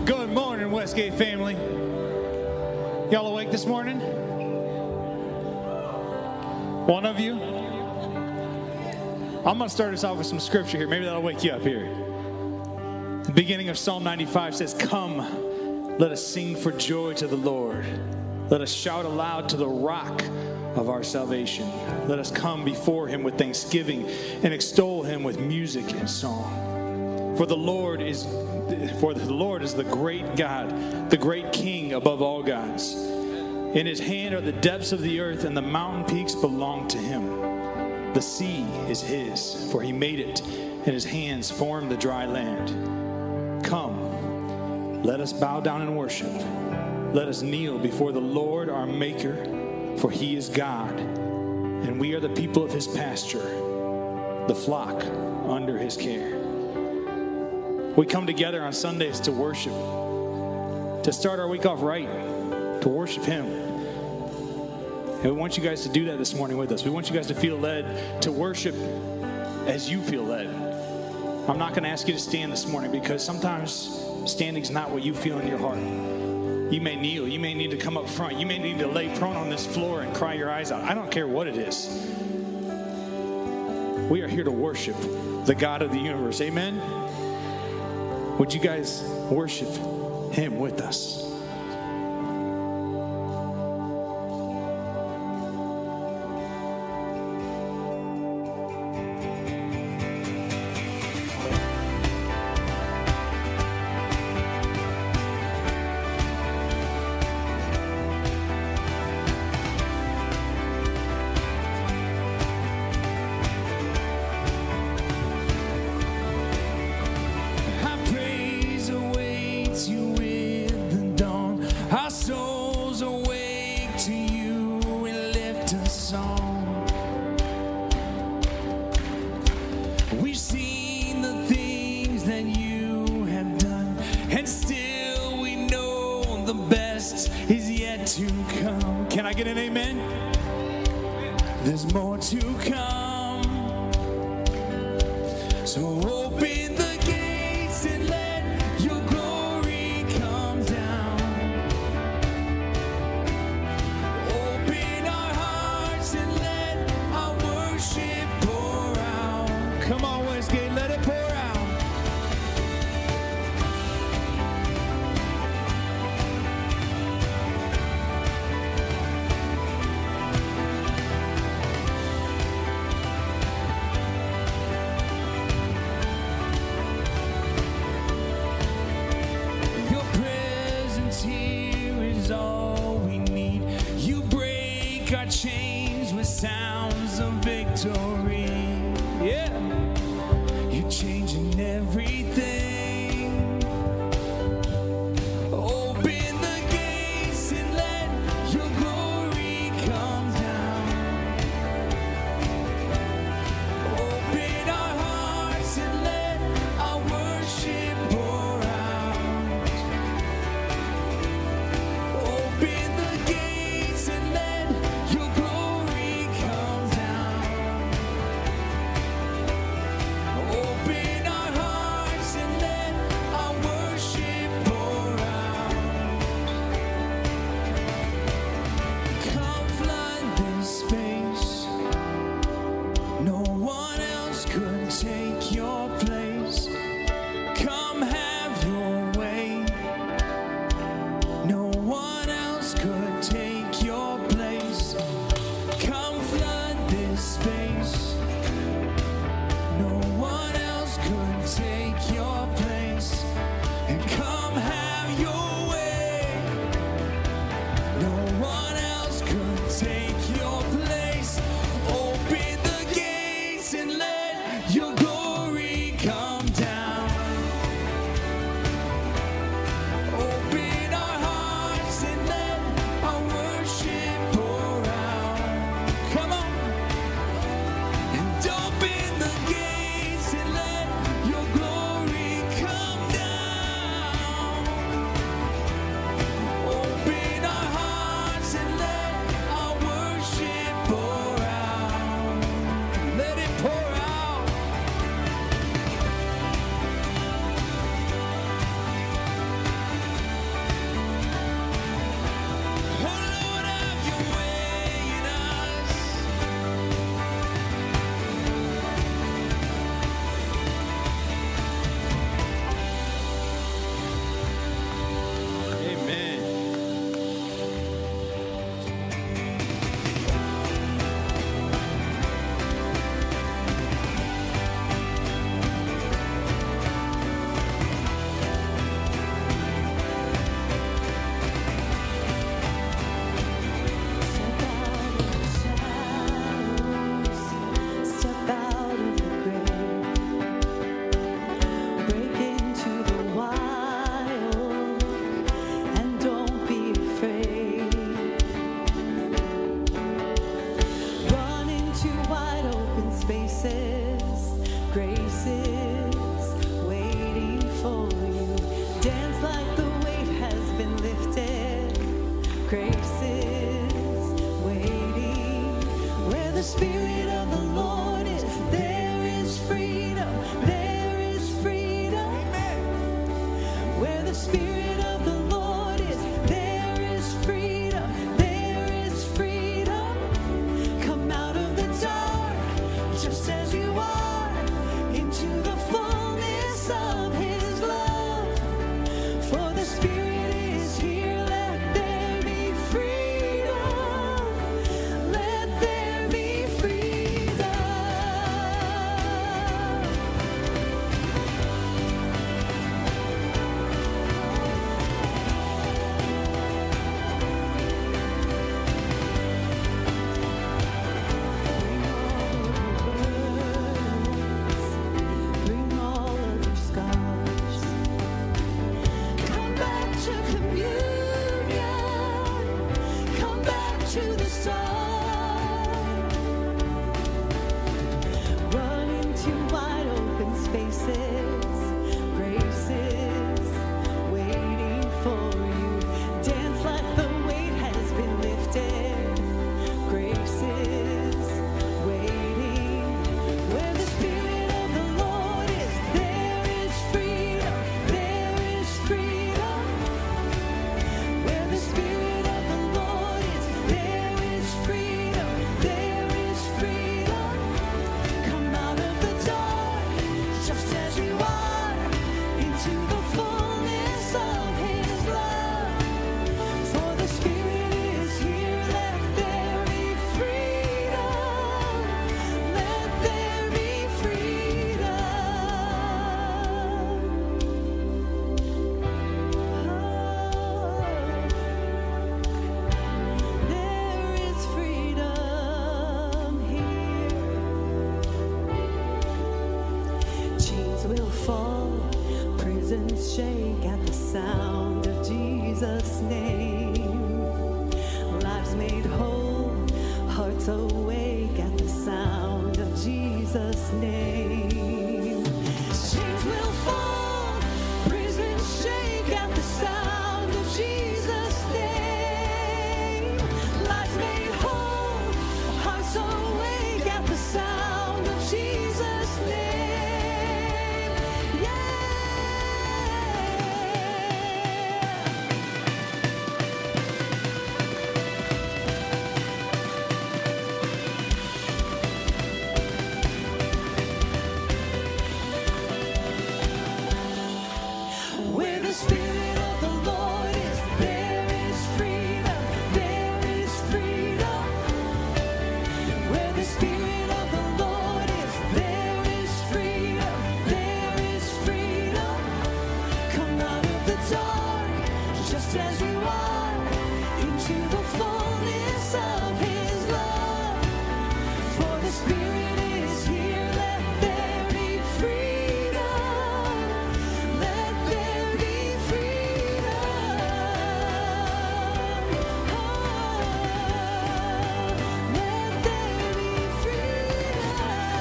Good morning, Westgate family. Y'all awake this morning? One of you? I'm going to start us off with some scripture here. Maybe that'll wake you up here. The beginning of Psalm 95 says, "Come, let us sing for joy to the Lord. Let us shout aloud to the rock of our salvation. Let us come before him with thanksgiving and extol him with music and song. For the Lord is the great God, the great King above all gods. In his hand are the depths of the earth, and the mountain peaks belong to him. The sea is his, for he made it, and his hands formed the dry land. Come, let us bow down and worship. Let us kneel before the Lord our Maker, for he is God, and we are the people of his pasture, the flock under his care." We come together on Sundays to worship, to start our week off right, to worship him. And we want you guys to do that this morning with us. We want you guys to feel led to worship as you feel led. I'm not going to ask you to stand this morning because sometimes standing's not what you feel in your heart. You may kneel. You may need to come up front. You may need to lay prone on this floor and cry your eyes out. I don't care what it is. We are here to worship the God of the universe. Amen? Would you guys worship him with us? shake at the sound of Jesus' name. Lives made whole, hearts awake at the sound of Jesus' name. Chains will fall, prisons shake at the sound of Jesus' name. Lives made whole, hearts awake at the sound of Jesus' name. Yeah. Where the Spirit of the Lord is, there is freedom, there is freedom. Where the Spirit of the Lord is, there is freedom, there is freedom. Come out of the dark, just as you are, into the fullness of His love. For the Spirit is here, let there be freedom. Let there be freedom. Let there be freedom.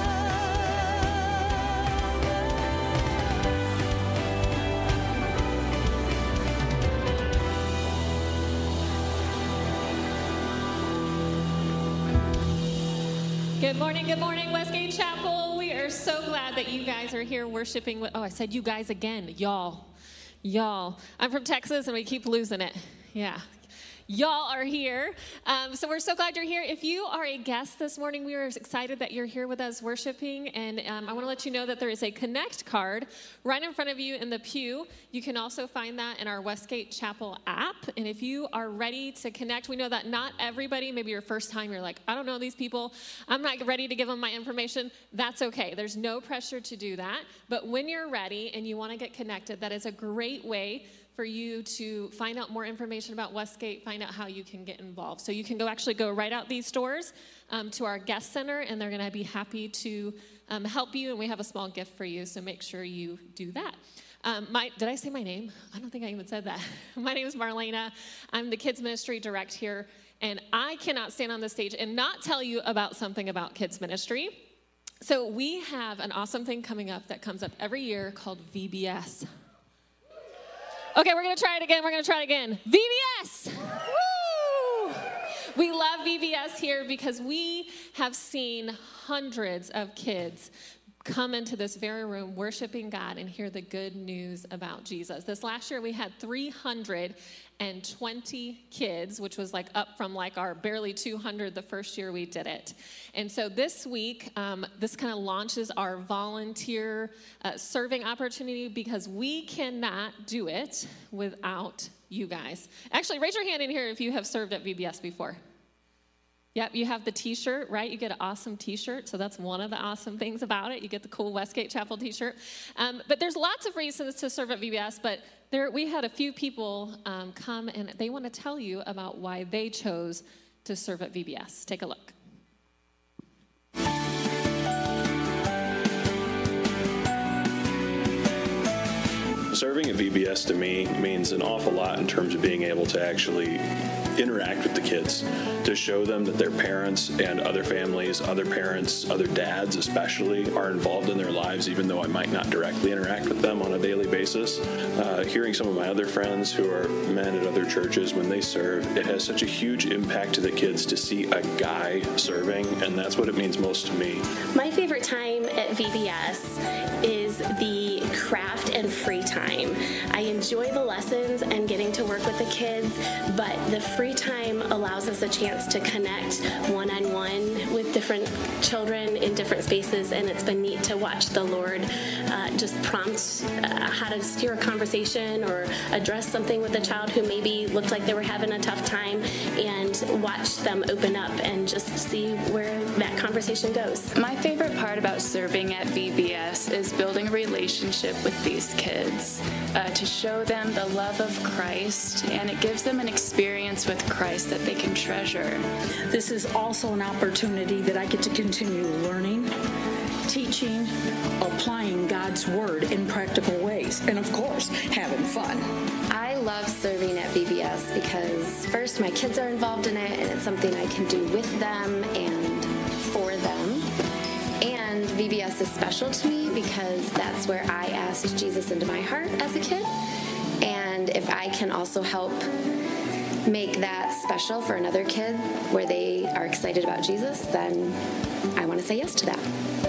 Good morning, Westgate Chapel. We are so glad that you guys are here worshiping with, I said you guys again, y'all. I'm from Texas and we keep losing it. Yeah. Y'all are here. So we're so glad you're here. If you are a guest this morning, we are excited that you're here with us worshiping. And I want to let you know that there is a Connect card right in front of you in the pew. You can also find that in our Westgate Chapel app. And if you are ready to connect, we know that not everybody, maybe your first time, you're like, I don't know these people. I'm not ready to give them my information. That's okay. There's no pressure to do that. But when you're ready and you want to get connected, that is a great way for you to find out more information about Westgate, find out how you can get involved. So you can go right out these doors to our guest center, and they're going to be happy to help you, and we have a small gift for you, so make sure you do that. Did I say my name? I don't think I even said that. My name is Marlena. I'm the kids ministry director here, and I cannot stand on this stage and not tell you about something about kids ministry. So we have an awesome thing coming up that comes up every year called VBS. Okay, we're going to try it again. VBS! Woo! We love VBS here because we have seen hundreds of kids come into this very room worshiping God and hear the good news about Jesus. This last year we had 320 kids, which was up from our barely 200 the first year we did it. And so this week, this kind of launches our volunteer serving opportunity because we cannot do it without you guys. Actually, raise your hand in here if you have served at VBS before. Yep, you have the t-shirt, right? You get an awesome t-shirt, so that's one of the awesome things about it. You get the cool Westgate Chapel t-shirt. But there's lots of reasons to serve at VBS, but we had a few people come, and they want to tell you about why they chose to serve at VBS. Take a look. Serving at VBS to me means an awful lot in terms of being able to actually interact with the kids, to show them that their parents and other families, other parents, other dads especially, are involved in their lives, even though I might not directly interact with them on a daily basis. Hearing some of my other friends who are men at other churches, when they serve, it has such a huge impact to the kids to see a guy serving, and that's what it means most to me. My favorite time at VBS is the craft and free time. I enjoy the lessons and getting to work with the kids, but the free time allows us a chance to connect one-on-one with different children in different spaces, and it's been neat to watch the Lord just prompt how to steer a conversation or address something with a child who maybe looked like they were having a tough time, and watch them open up and just see where that conversation goes. My favorite part about serving at VBS is building a relationship with these kids, to show them the love of Christ and it gives them an experience with Christ that they can treasure. This is also an opportunity that I get to continue learning, teaching, applying God's Word in practical ways, and of course, having fun. I love serving at VBS because first, my kids are involved in it, and it's something I can do with them and for them. And VBS is special to me because that's where I asked Jesus into my heart as a kid. And if I can also help make that special for another kid where they are excited about Jesus, then I want to say yes to that.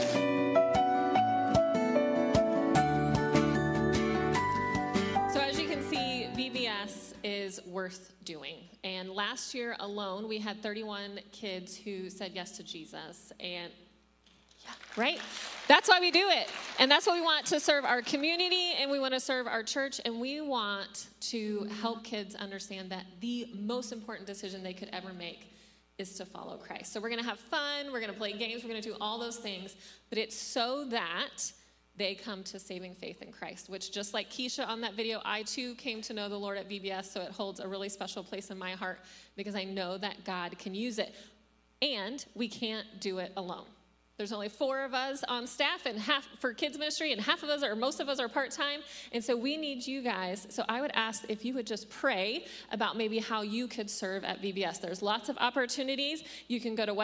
So as you can see, VBS is worth doing. And last year alone, we had 31 kids who said yes to Jesus. And yeah, right? That's why we do it. And that's what we want to serve our community, and we want to serve our church, and we want to help kids understand that the most important decision they could ever make is to follow Christ. So we're going to have fun, we're going to play games, we're going to do all those things, but it's so that they come to saving faith in Christ, which just like Keisha on that video, I too came to know the Lord at VBS, so it holds a really special place in my heart because I know that God can use it. And we can't do it alone. There's only 4 of us on staff and half for kids ministry, and half of us or most of us are part-time. And so we need you guys. So I would ask if you would just pray about maybe how you could serve at VBS. There's lots of opportunities. You can go to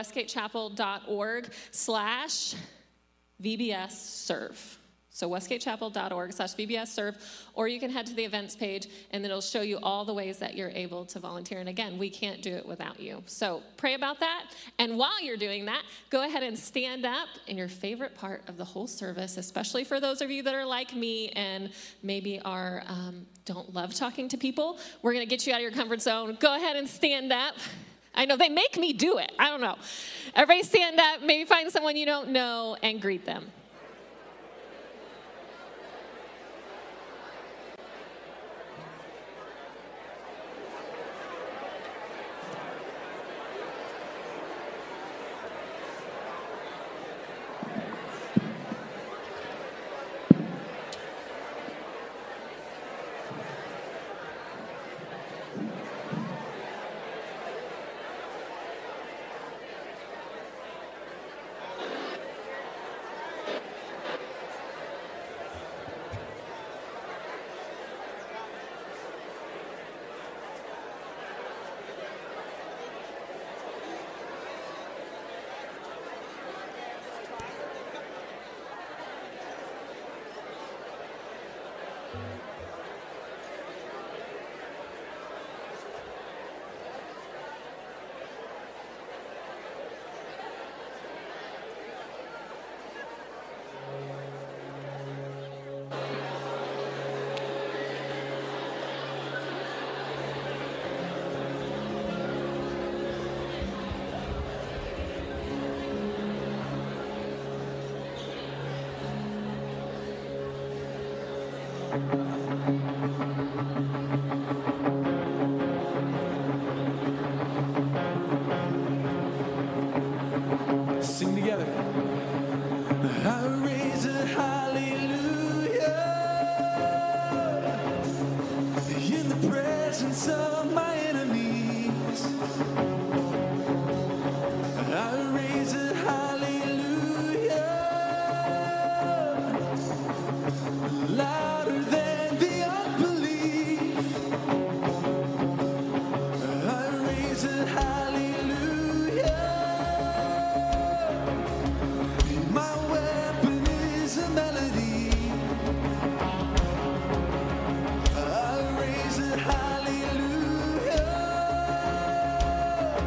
westgatechapel.org/VBS serve. So westgatechapel.org/VBS serve, or you can head to the events page and it'll show you all the ways that you're able to volunteer. And again, we can't do it without you. So pray about that. And while you're doing that, go ahead and stand up in your favorite part of the whole service, especially for those of you that are like me and maybe are don't love talking to people. We're going to get you out of your comfort zone. Go ahead and stand up. I know they make me do it. I don't know. Everybody stand up. Maybe find someone you don't know and greet them. Sing together. I raise a hallelujah in the presence of my enemies. I raise a hallelujah louder than the unbelief. I raise a hallelujah. My weapon is a melody. I raise a hallelujah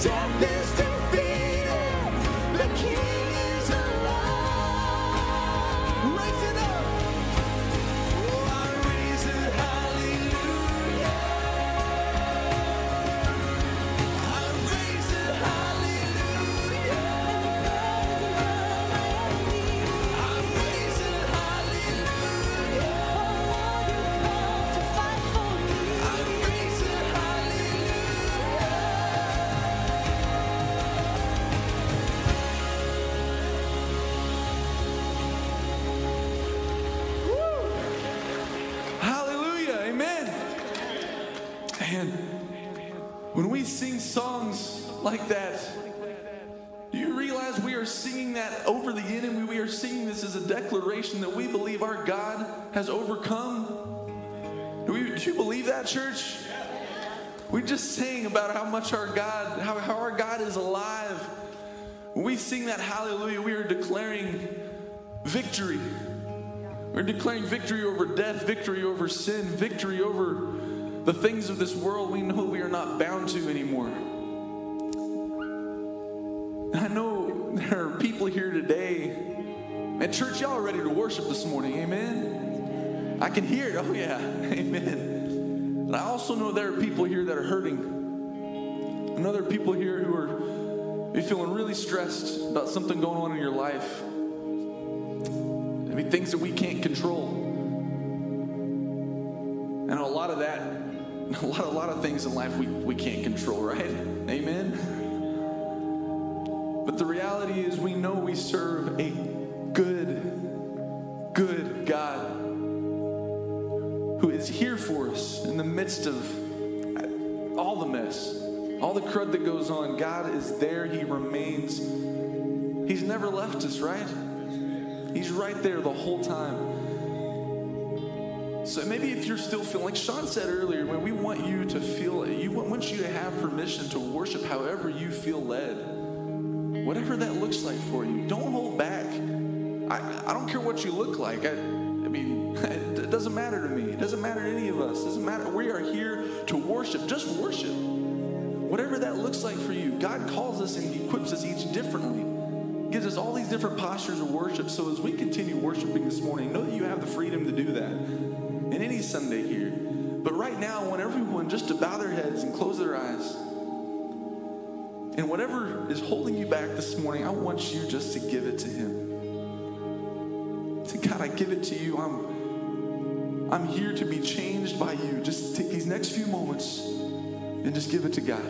Death is defeated. The King is alive. Raise it up. Oh, I raise it, hallelujah. I raise it, hallelujah. I raise it, hallelujah. To fight for me. I raise it, Hallelujah. Amen. And when we sing songs like that, do you realize we are singing that over the enemy? We are singing this as a declaration that we believe our God has overcome. Do you believe that, church? We just sang about how much our God, how our God is alive. When we sing that hallelujah, we are declaring victory. We're declaring victory over death, victory over sin, victory over the things of this world we know we are not bound to anymore. And I know there are people here today. Man, church, y'all are ready to worship this morning. Amen. I can hear it. Oh, yeah. Amen. And I also know there are people here that are hurting. I know there are people here who are maybe feeling really stressed about something going on in your life. Maybe things that we can't control. And a lot of that, a lot of things in life we can't control, right? Amen? But the reality is we know we serve a good God who is here for us in the midst of all the mess, all the crud that goes on. God is there. He remains. He's never left us, right? He's right there the whole time. So maybe if you're still feeling, like Sean said earlier, when we want you to feel, we want you to have permission to worship however you feel led. Whatever that looks like for you. Don't hold back. I don't care what you look like. I mean, it doesn't matter to me. It doesn't matter to any of us. It doesn't matter. We are here to worship. Just worship. Whatever that looks like for you. God calls us and He equips us each differently. Gives us all these different postures of worship. So as we continue worshiping this morning, know that you have the freedom to do that. And any Sunday here. But right now, I want everyone just to bow their heads and close their eyes. And whatever is holding you back this morning, I want you just to give it to Him. Say, God, I give it to you. I'm here to be changed by you. Just take these next few moments and just give it to God.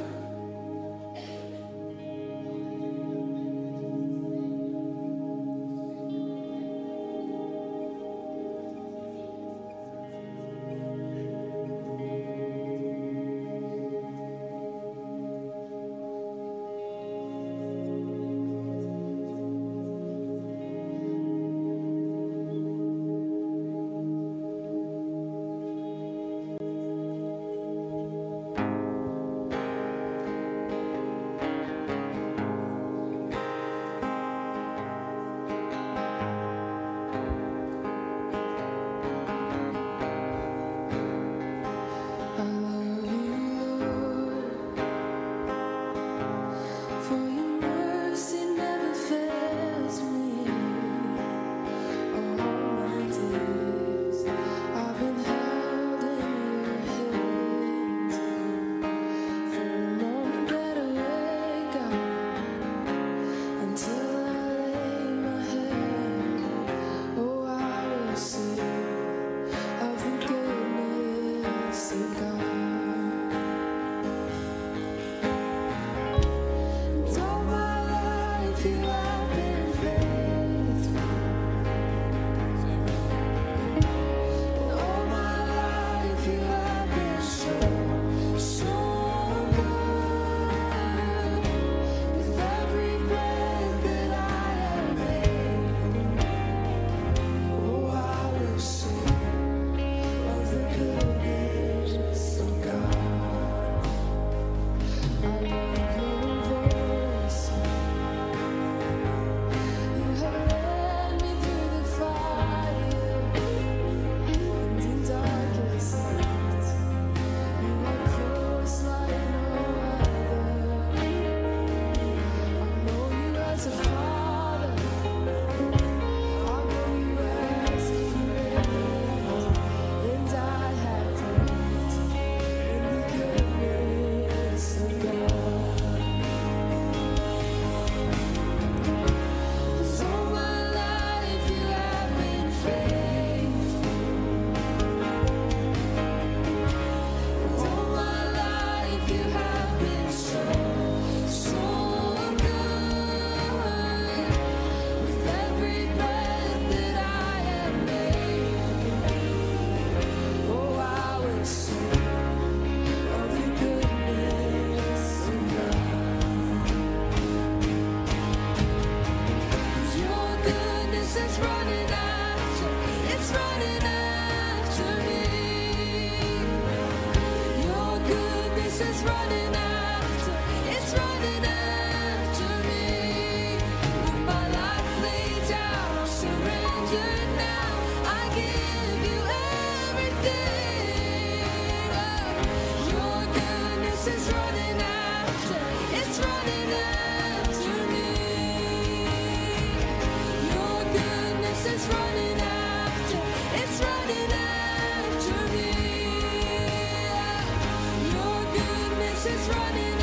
is running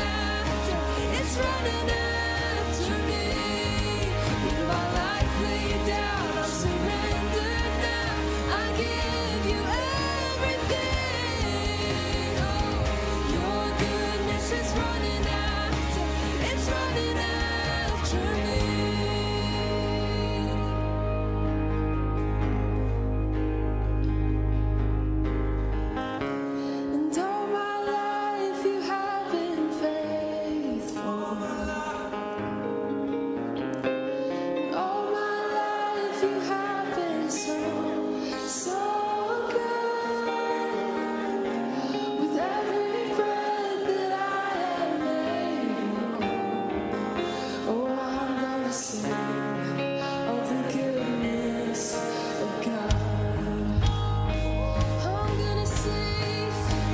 after me. With my life laid down, I'm surrendered now. I give you everything. Oh, your goodness is running after, it's running after me. And all my life you have been faithful. And all my life you have been so, so good. With every breath that I am able, oh, I'm gonna sing of the goodness of God. I'm gonna sing,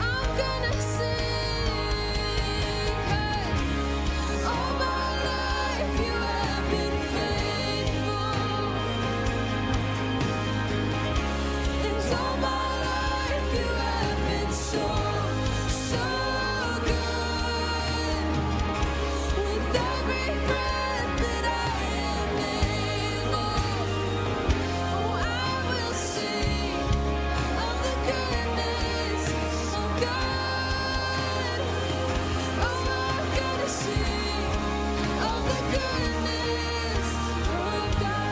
hey. All my life you have been faithful. And all my life you have been so, so good. With every breath that I am able, oh, I will sing of the goodness of God. Oh, I'm gonna sing of the goodness of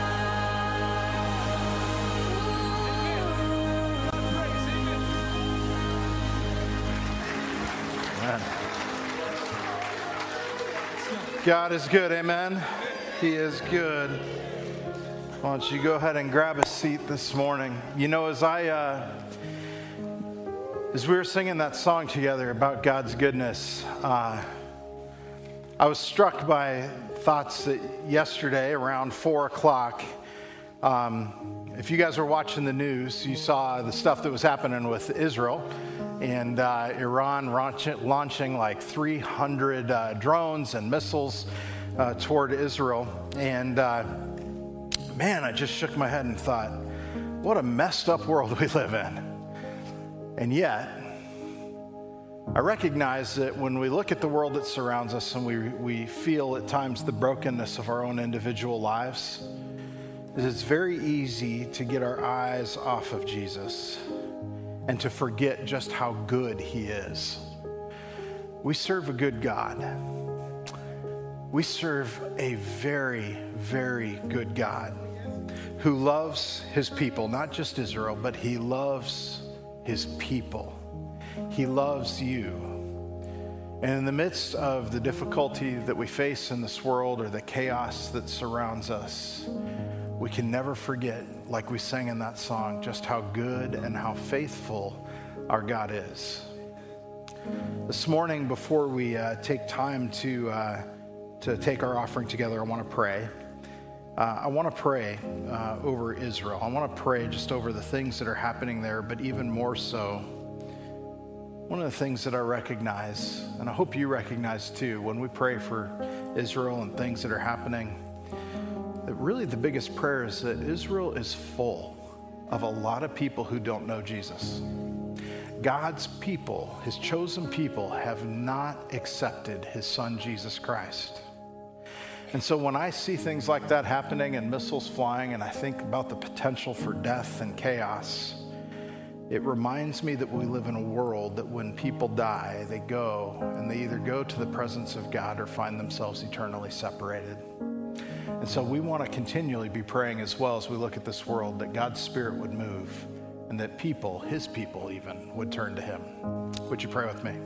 God. God is good, amen? He is good. Why don't you go ahead and grab a seat this morning? You know, as we were singing that song together about God's goodness, I was struck by thoughts that yesterday around 4 o'clock. If you guys were watching the news, you saw the stuff that was happening with Israel and Iran launching like 300 drones and missiles toward Israel. And man, I just shook my head and thought, what a messed up world we live in. And yet, I recognize that when we look at the world that surrounds us and we feel at times the brokenness of our own individual lives, it's very easy to get our eyes off of Jesus and to forget just how good he is. We serve a good God. We serve a very, very good God who loves his people, not just Israel, but he loves his people. He loves you. And in the midst of the difficulty that we face in this world or the chaos that surrounds us, we can never forget, like we sang in that song, just how good and how faithful our God is. This morning, before we take time to take our offering together, I want to pray. I want to pray over Israel. I want to pray just over the things that are happening there, but even more so, one of the things that I recognize, and I hope you recognize too, when we pray for Israel and things that are happening, that really the biggest prayer is that Israel is full of a lot of people who don't know Jesus. God's people, his chosen people, have not accepted his son, Jesus Christ. And so when I see things like that happening and missiles flying, and I think about the potential for death and chaos, it reminds me that we live in a world that when people die, they go, and they either go to the presence of God or find themselves eternally separated. And so we want to continually be praying as well as we look at this world that God's Spirit would move and that people, his people even, would turn to him. Would you pray with me?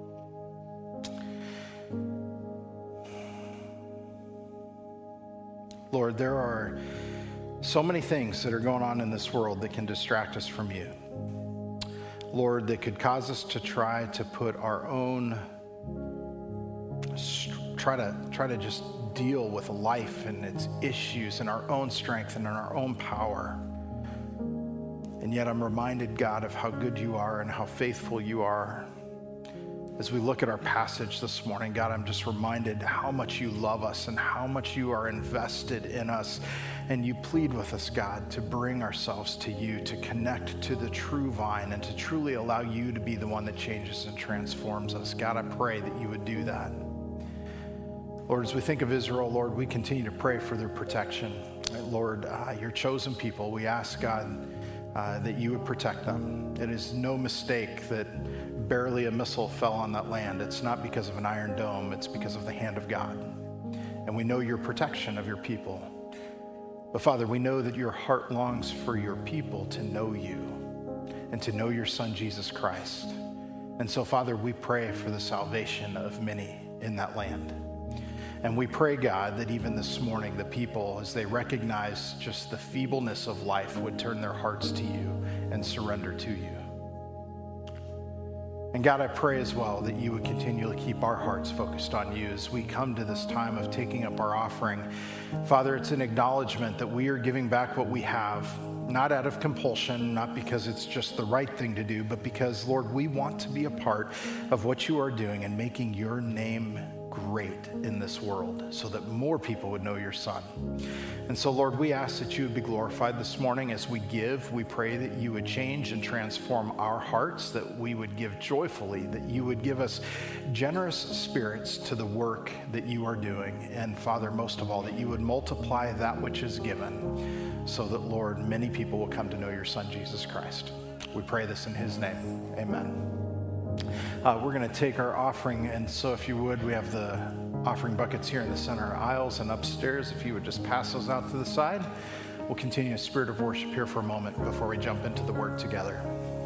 Lord, there are so many things that are going on in this world that can distract us from you. Lord, that could cause us to try to put our own, try to just deal with life and its issues in our own strength and in our own power. And yet I'm reminded, God, of how good you are and how faithful you are. As we look at our passage this morning, God, I'm just reminded how much you love us and how much you are invested in us And you plead with us, God, to bring ourselves to you, to connect to the true vine, and to truly allow you to be the one that changes and transforms us. God, I pray that you would do that. Lord, as we think of Israel, Lord, we continue to pray for their protection. Lord, your chosen people, we ask, God, that you would protect them. It is no mistake that barely a missile fell on that land. It's not because of an iron dome, it's because of the hand of God. And we know your protection of your people. But Father, we know that your heart longs for your people to know you and to know your Son, Jesus Christ. And so, Father, we pray for the salvation of many in that land. And we pray, God, that even this morning, the people, as they recognize just the feebleness of life, would turn their hearts to you and surrender to you. And God, I pray as well that you would continually keep our hearts focused on you as we come to this time of taking up our offering. Father, it's an acknowledgement that we are giving back what we have, not out of compulsion, not because it's just the right thing to do, but because, Lord, we want to be a part of what you are doing and making your name great in this world so that more people would know your Son. And so, Lord, we ask that you would be glorified this morning as we give. We pray that you would change and transform our hearts, that we would give joyfully, that you would give us generous spirits to the work that you are doing. And Father, most of all, that you would multiply that which is given so that, Lord, many people will come to know your Son, Jesus Christ. We pray this in his name. Amen. We're going to take our offering, and so if you would, we have the offering buckets here in the center aisles and upstairs. If you would just pass those out to the side, we'll continue a spirit of worship here for a moment before we jump into the word together.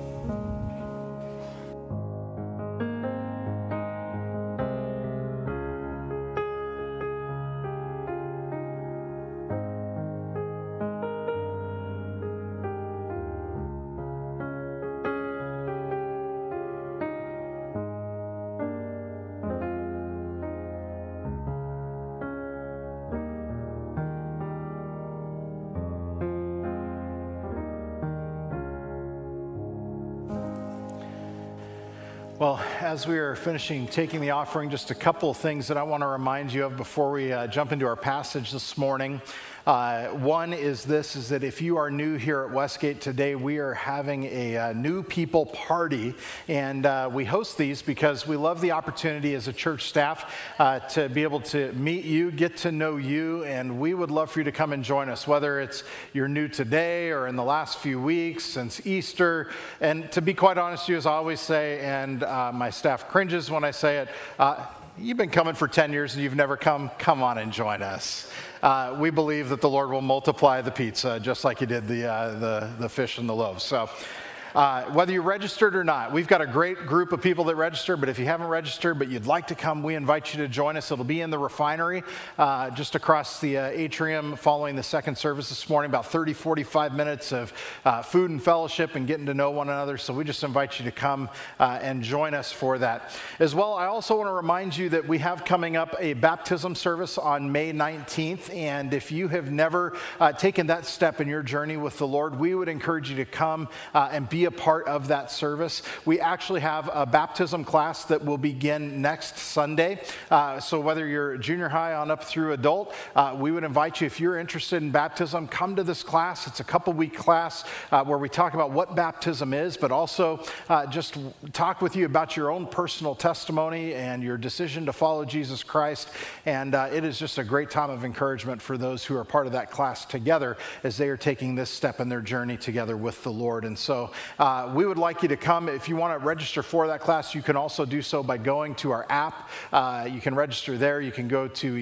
Well, as we are finishing taking the offering, just a couple of things that I want to remind you of before we jump into our passage this morning. One is that if you are new here at Westgate today, we are having a new people party, and we host these because we love the opportunity as a church staff to be able to meet you, get to know you, and we would love for you to come and join us, whether it's you're new today or in the last few weeks since Easter. And to be quite honest with you, as I always say, and my staff cringes when I say it, you've been coming for 10 years and you've never come on and join us. We believe that the Lord will multiply the pizza just like he did the fish and the loaves. So whether you're registered or not, we've got a great group of people that register, but if you haven't registered but you'd like to come, we invite you to join us. It'll be in the refinery just across the atrium following the second service this morning, about 30-45 minutes of food and fellowship and getting to know one another. So we just invite you to come and join us for that. As well, I also want to remind you that we have coming up a baptism service on May 19th, and if you have never taken that step in your journey with the Lord, we would encourage you to come and be a part of that service. We actually have a baptism class that will begin next Sunday. So whether you're junior high on up through adult, we would invite you, if you're interested in baptism, come to this class. It's a couple-week class where we talk about what baptism is, but also just talk with you about your own personal testimony and your decision to follow Jesus Christ. And it is just a great time of encouragement for those who are part of that class together as they are taking this step in their journey together with the Lord. And so we would like you to come. If you want to register for that class, you can also do so by going to our app. You can register there. You can go to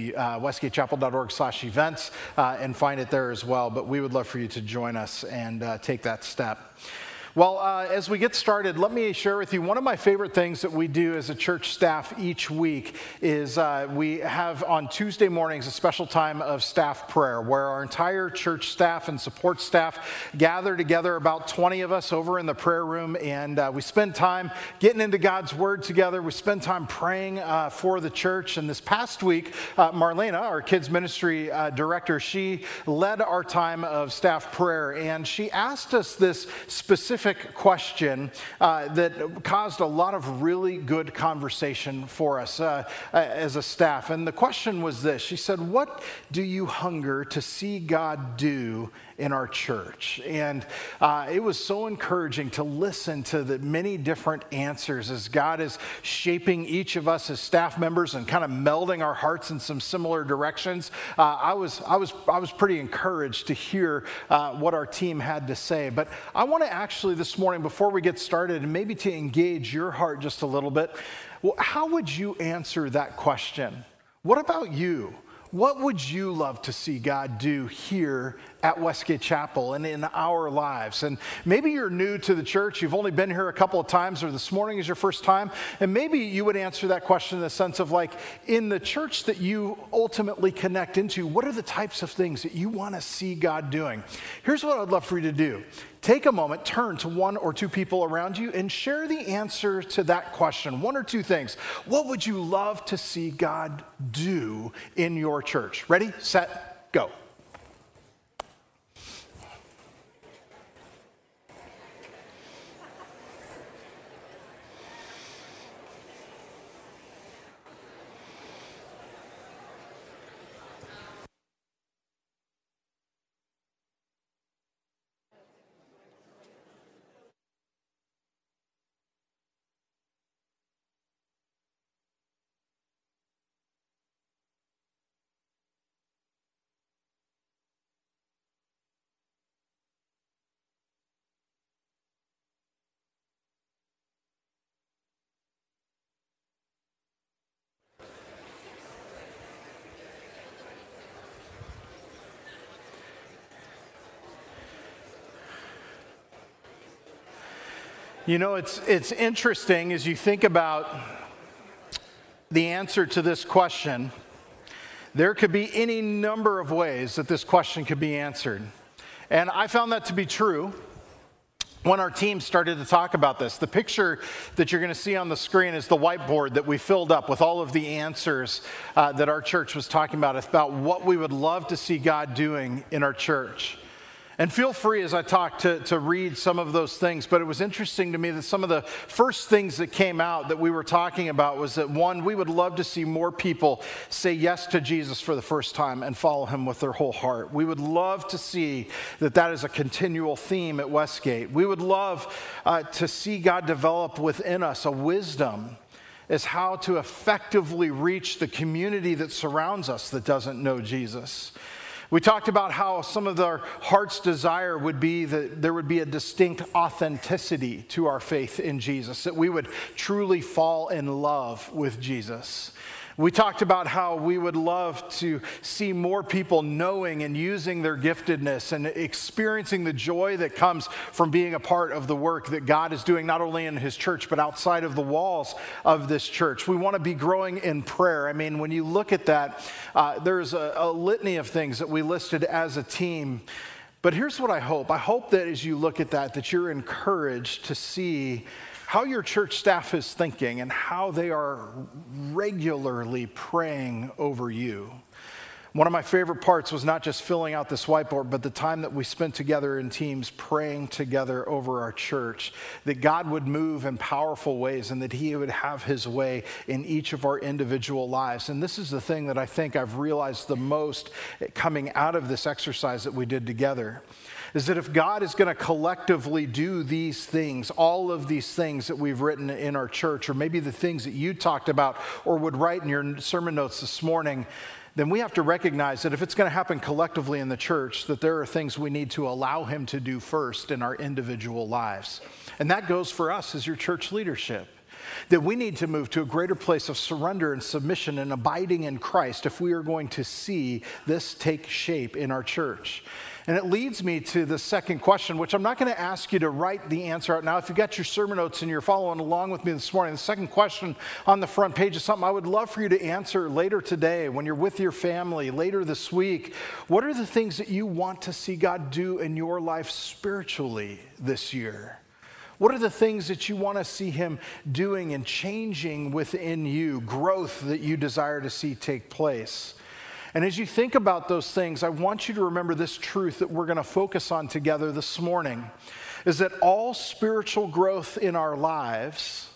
westgatechapel.org/events and find it there as well. But we would love for you to join us and take that step. Well, as we get started, let me share with you one of my favorite things that we do as a church staff each week is we have on Tuesday mornings a special time of staff prayer where our entire church staff and support staff gather together, about 20 of us over in the prayer room, and we spend time getting into God's Word together. We spend time praying for the church. And this past week, Marlena, our kids ministry director, she led our time of staff prayer, and she asked us this specific specific question that caused a lot of really good conversation for us as a staff. And the question was this. She said, what do you hunger to see God do in our church? And it was so encouraging to listen to the many different answers as God is shaping each of us as staff members and kind of melding our hearts in some similar directions. I was pretty encouraged to hear what our team had to say. But I want to actually this morning, before we get started, and maybe to engage your heart just a little bit, well, how would you answer that question? What about you? What would you love to see God do here at Westgate Chapel and in our lives? And maybe you're new to the church, you've only been here a couple of times, or this morning is your first time, and maybe you would answer that question in the sense of like, in the church that you ultimately connect into, what are the types of things that you want to see God doing? Here's what I'd love for you to do. Take a moment, turn to one or two people around you and share the answer to that question. One or two things. What would you love to see God do in your church? Ready, set, go. You know, it's interesting as you think about the answer to this question. There could be any number of ways that this question could be answered. And I found that to be true when our team started to talk about this. The picture that you're going to see on the screen is the whiteboard that we filled up with all of the answers that our church was talking about what we would love to see God doing in our church. And feel free as I talk to read some of those things, but it was interesting to me that some of the first things that came out that we were talking about was that, one, we would love to see more people say yes to Jesus for the first time and follow him with their whole heart. We would love to see that is a continual theme at Westgate. We would love to see God develop within us a wisdom as how to effectively reach the community that surrounds us that doesn't know Jesus. We talked about how some of our heart's desire would be that there would be a distinct authenticity to our faith in Jesus, that we would truly fall in love with Jesus. We talked about how we would love to see more people knowing and using their giftedness and experiencing the joy that comes from being a part of the work that God is doing, not only in his church, but outside of the walls of this church. We want to be growing in prayer. I mean, when you look at that, there's a litany of things that we listed as a team. But here's what I hope. I hope that as you look at that you're encouraged to see how your church staff is thinking and how they are regularly praying over you. One of my favorite parts was not just filling out this whiteboard, but the time that we spent together in teams praying together over our church, that God would move in powerful ways and that he would have his way in each of our individual lives. And this is the thing that I think I've realized the most coming out of this exercise that we did together, is that if God is going to collectively do these things, all of these things that we've written in our church, or maybe the things that you talked about or would write in your sermon notes this morning, then we have to recognize that if it's going to happen collectively in the church, that there are things we need to allow him to do first in our individual lives. And that goes for us as your church leadership, that we need to move to a greater place of surrender and submission and abiding in Christ if we are going to see this take shape in our church. And it leads me to the second question, which I'm not going to ask you to write the answer out now. If you've got your sermon notes and you're following along with me this morning, the second question on the front page is something I would love for you to answer later today when you're with your family, later this week. What are the things that you want to see God do in your life spiritually this year? What are the things that you want to see him doing and changing within you, growth that you desire to see take place? And as you think about those things, I want you to remember this truth that we're going to focus on together this morning. is that all spiritual growth in our lives,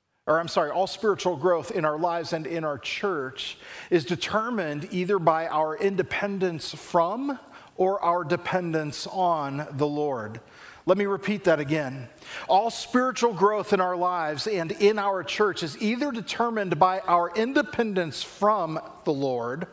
all spiritual growth in our lives and in our church is determined either by our independence from or our dependence on the Lord. Let me repeat that again. All spiritual growth in our lives and in our church is either determined by our independence from the Lord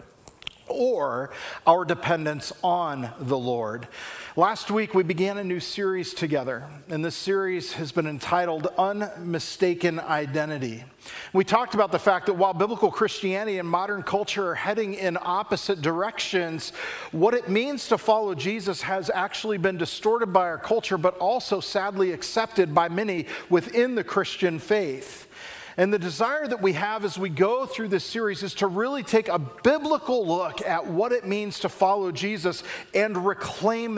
or our dependence on the Lord. Last week, we began a new series together, and this series has been entitled Unmistaken Identity. We talked about the fact that while biblical Christianity and modern culture are heading in opposite directions, what it means to follow Jesus has actually been distorted by our culture, but also sadly accepted by many within the Christian faith. And the desire that we have as we go through this series is to really take a biblical look at what it means to follow Jesus and reclaim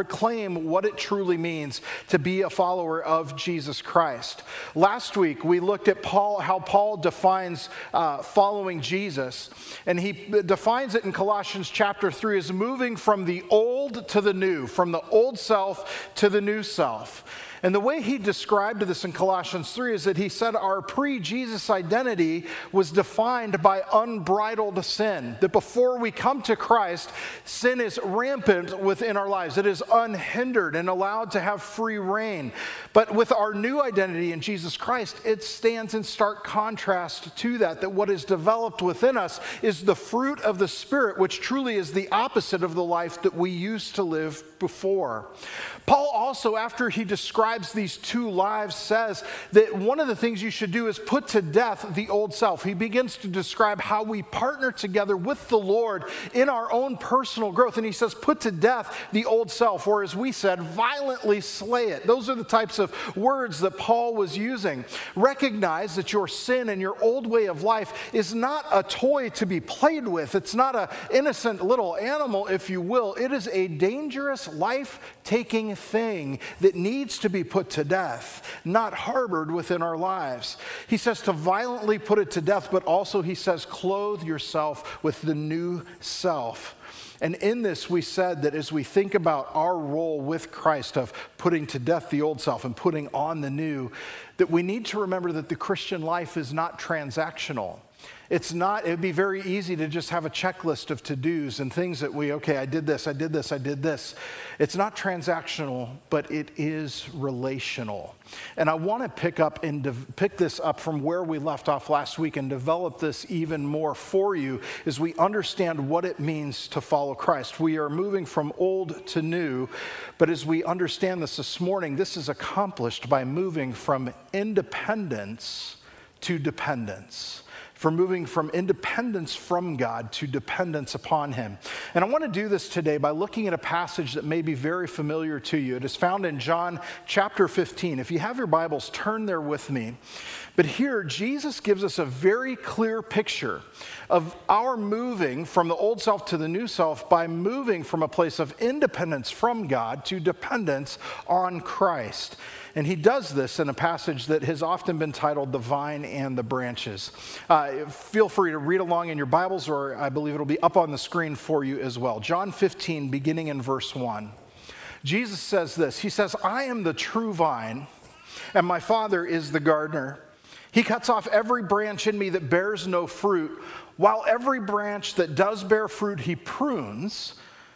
what it truly means to be a follower of Jesus Christ. Last week, we looked at how Paul defines following Jesus, and he defines it in Colossians chapter 3 as moving from the old to the new, from the old self to the new self. And the way he described this in Colossians 3 is that he said our pre-Jesus identity was defined by unbridled sin. That before we come to Christ, sin is rampant within our lives. It is unhindered and allowed to have free reign. But with our new identity in Jesus Christ, it stands in stark contrast to that what is developed within us is the fruit of the Spirit, which truly is the opposite of the life that we used to live before. Paul also, after he describes these two lives, says that one of the things you should do is put to death the old self. He begins to describe how we partner together with the Lord in our own personal growth. And he says, put to death the old self, or as we said, violently slay it. Those are the types of words that Paul was using. Recognize that your sin and your old way of life is not a toy to be played with. It's not an innocent little animal, if you will. It is a dangerous, life-taking thing that needs to be put to death, not harbored within our lives. He says to violently put it to death, but also he says, clothe yourself with the new self. And in this, we said that as we think about our role with Christ of putting to death the old self and putting on the new, that we need to remember that the Christian life is not transactional. It would be very easy to just have a checklist of to-dos and things that I did this, I did this, I did this. It's not transactional, but it is relational. And I want to pick this up from where we left off last week and develop this even more for you as we understand what it means to follow Christ. We are moving from old to new, but as we understand this morning, this is accomplished by moving from independence to dependence. For moving from independence from God to dependence upon Him. And I want to do this today by looking at a passage that may be very familiar to you. It is found in John chapter 15. If you have your Bibles, turn there with me. But here, Jesus gives us a very clear picture of our moving from the old self to the new self by moving from a place of independence from God to dependence on Christ. And he does this in a passage that has often been titled The Vine and the Branches. Feel free to read along in your Bibles, or I believe it'll be up on the screen for you as well. John 15, beginning in verse 1. Jesus says this. He says, I am the true vine, and my Father is the gardener. He cuts off every branch in me that bears no fruit, while every branch that does bear fruit he prunes,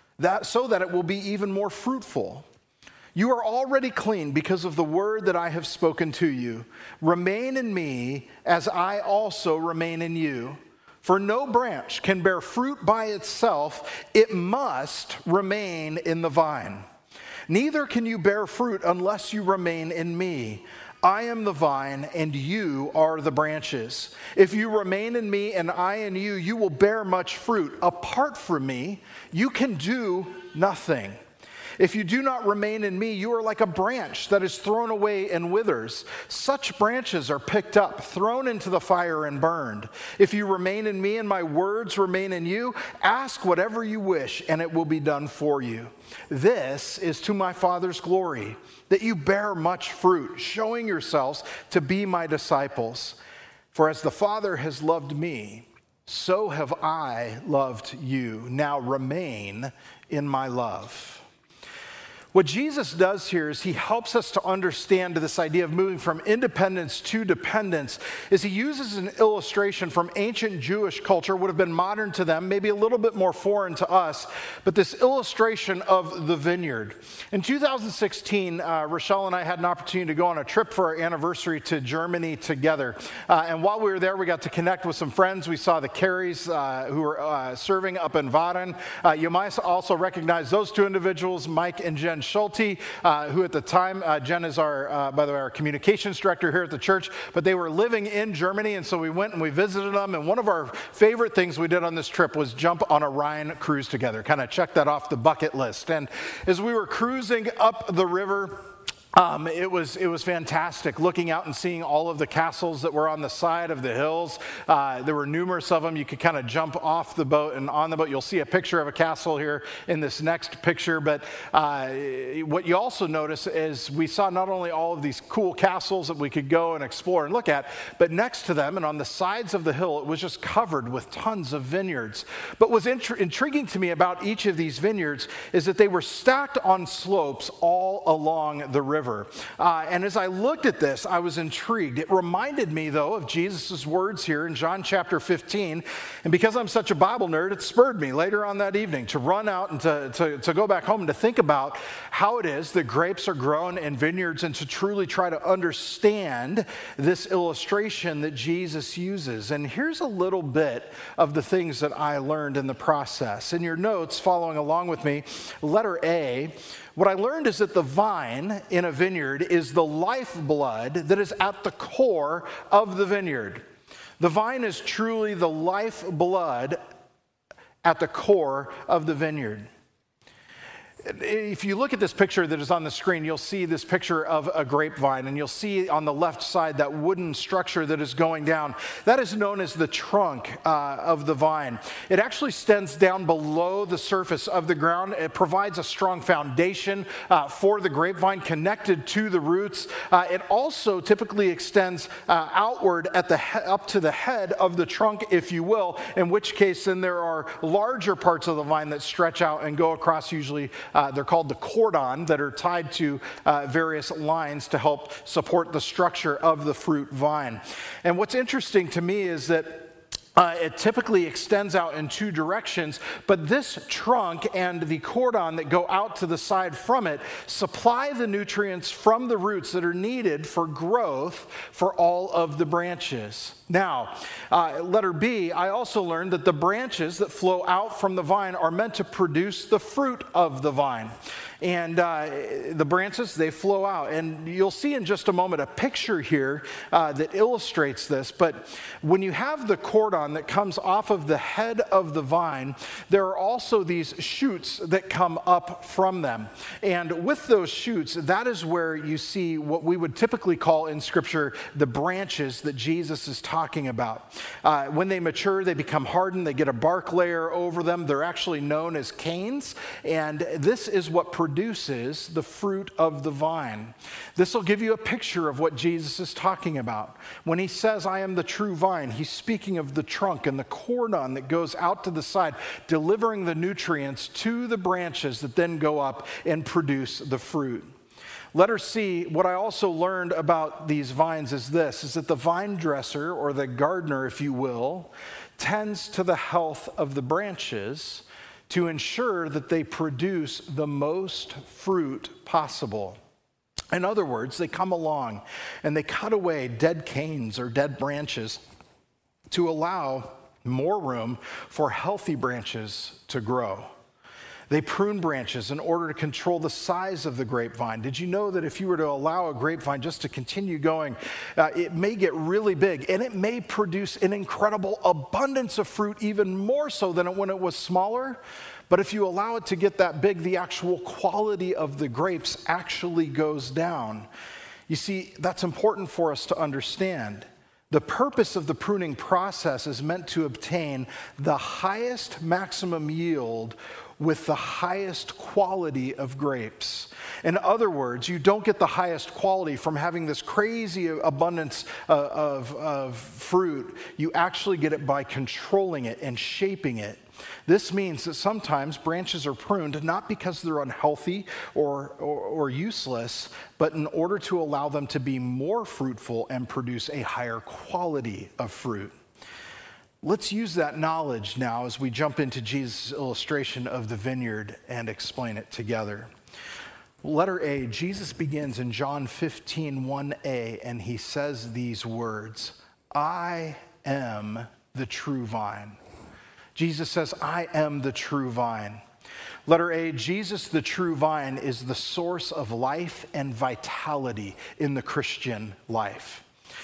so that it will be even more fruitful. You are already clean because of the word that I have spoken to you. Remain in me as I also remain in you. For no branch can bear fruit by itself. It must remain in the vine. Neither can you bear fruit unless you remain in me. I am the vine and you are the branches. If you remain in me and I in you, you will bear much fruit. Apart from me, you can do nothing. If you do not remain in me, you are like a branch that is thrown away and withers. Such branches are picked up, thrown into the fire and burned. If you remain in me and my words remain in you, ask whatever you wish and it will be done for you. This is to my Father's glory, that you bear much fruit, showing yourselves to be my disciples. For as the Father has loved me, so have I loved you. Now remain in my love. What Jesus does here is he helps us to understand this idea of moving from independence to dependence, is he uses an illustration from ancient Jewish culture, would have been modern to them, maybe a little bit more foreign to us, but this illustration of the vineyard. In 2016, Rochelle and I had an opportunity to go on a trip for our anniversary to Germany together. And while we were there, we got to connect with some friends. We saw the Carries who were serving up in Waden. You might also recognize those two individuals, Mike and Jen Schulte, who at the time, Jen is our, by the way, our communications director here at the church, but they were living in Germany, and so we went and we visited them, and one of our favorite things we did on this trip was jump on a Rhine cruise together, kind of check that off the bucket list. And as we were cruising up the river, it was fantastic looking out and seeing all of the castles that were on the side of the hills. There were numerous of them. You could kind of jump off the boat and on the boat. You'll see a picture of a castle here in this next picture. But what you also notice is we saw not only all of these cool castles that we could go and explore and look at, but next to them and on the sides of the hill, it was just covered with tons of vineyards. But what's intriguing to me about each of these vineyards is that they were stacked on slopes all along the river. And as I looked at this, I was intrigued. It reminded me, though, of Jesus' words here in John chapter 15. And because I'm such a Bible nerd, it spurred me later on that evening to run out and to go back home and to think about how it is that grapes are grown in vineyards and to truly try to understand this illustration that Jesus uses. And here's a little bit of the things that I learned in the process. In your notes, following along with me, letter A, what I learned is that the vine in a vineyard is the lifeblood that is at the core of the vineyard. The vine is truly the lifeblood at the core of the vineyard. If you look at this picture that is on the screen, you'll see this picture of a grapevine, and you'll see on the left side that wooden structure that is going down. That is known as the trunk of the vine. It actually extends down below the surface of the ground. It provides a strong foundation for the grapevine connected to the roots. It also typically extends outward at up to the head of the trunk, if you will, in which case then there are larger parts of the vine that stretch out and go across usually. They're called the cordon, that are tied to various lines to help support the structure of the fruit vine. And what's interesting to me is that it typically extends out in two directions, but this trunk and the cordon that go out to the side from it supply the nutrients from the roots that are needed for growth for all of the branches. Now, letter B, I also learned that the branches that flow out from the vine are meant to produce the fruit of the vine. And the branches, they flow out. And you'll see in just a moment a picture here that illustrates this. But when you have the cordon that comes off of the head of the vine, there are also these shoots that come up from them. And with those shoots, that is where you see what we would typically call in Scripture the branches that Jesus is talking about. When they mature, they become hardened. They get a bark layer over them. They're actually known as canes. And this is what produces the fruit of the vine. This will give you a picture of what Jesus is talking about. When he says, I am the true vine, he's speaking of the trunk and the cordon that goes out to the side, delivering the nutrients to the branches that then go up and produce the fruit. Letter C, what I also learned about these vines is this, is that the vine dresser, or the gardener, if you will, tends to the health of the branches to ensure that they produce the most fruit possible. In other words, they come along and they cut away dead canes or dead branches to allow more room for healthy branches to grow. They prune branches in order to control the size of the grapevine. Did you know that if you were to allow a grapevine just to continue going, it may get really big and it may produce an incredible abundance of fruit, even more so than when it was smaller? But if you allow it to get that big, the actual quality of the grapes actually goes down. You see, that's important for us to understand. The purpose of the pruning process is meant to obtain the highest maximum yield with the highest quality of grapes. In other words, you don't get the highest quality from having this crazy abundance of fruit. You actually get it by controlling it and shaping it. This means that sometimes branches are pruned not because they're unhealthy or useless, but in order to allow them to be more fruitful and produce a higher quality of fruit. Let's use that knowledge now as we jump into Jesus' illustration of the vineyard and explain it together. Letter A, Jesus begins in John 15, 1a, and he says these words, I am the true vine. Jesus says, I am the true vine. Letter A, Jesus, the true vine, is the source of life and vitality in the Christian life.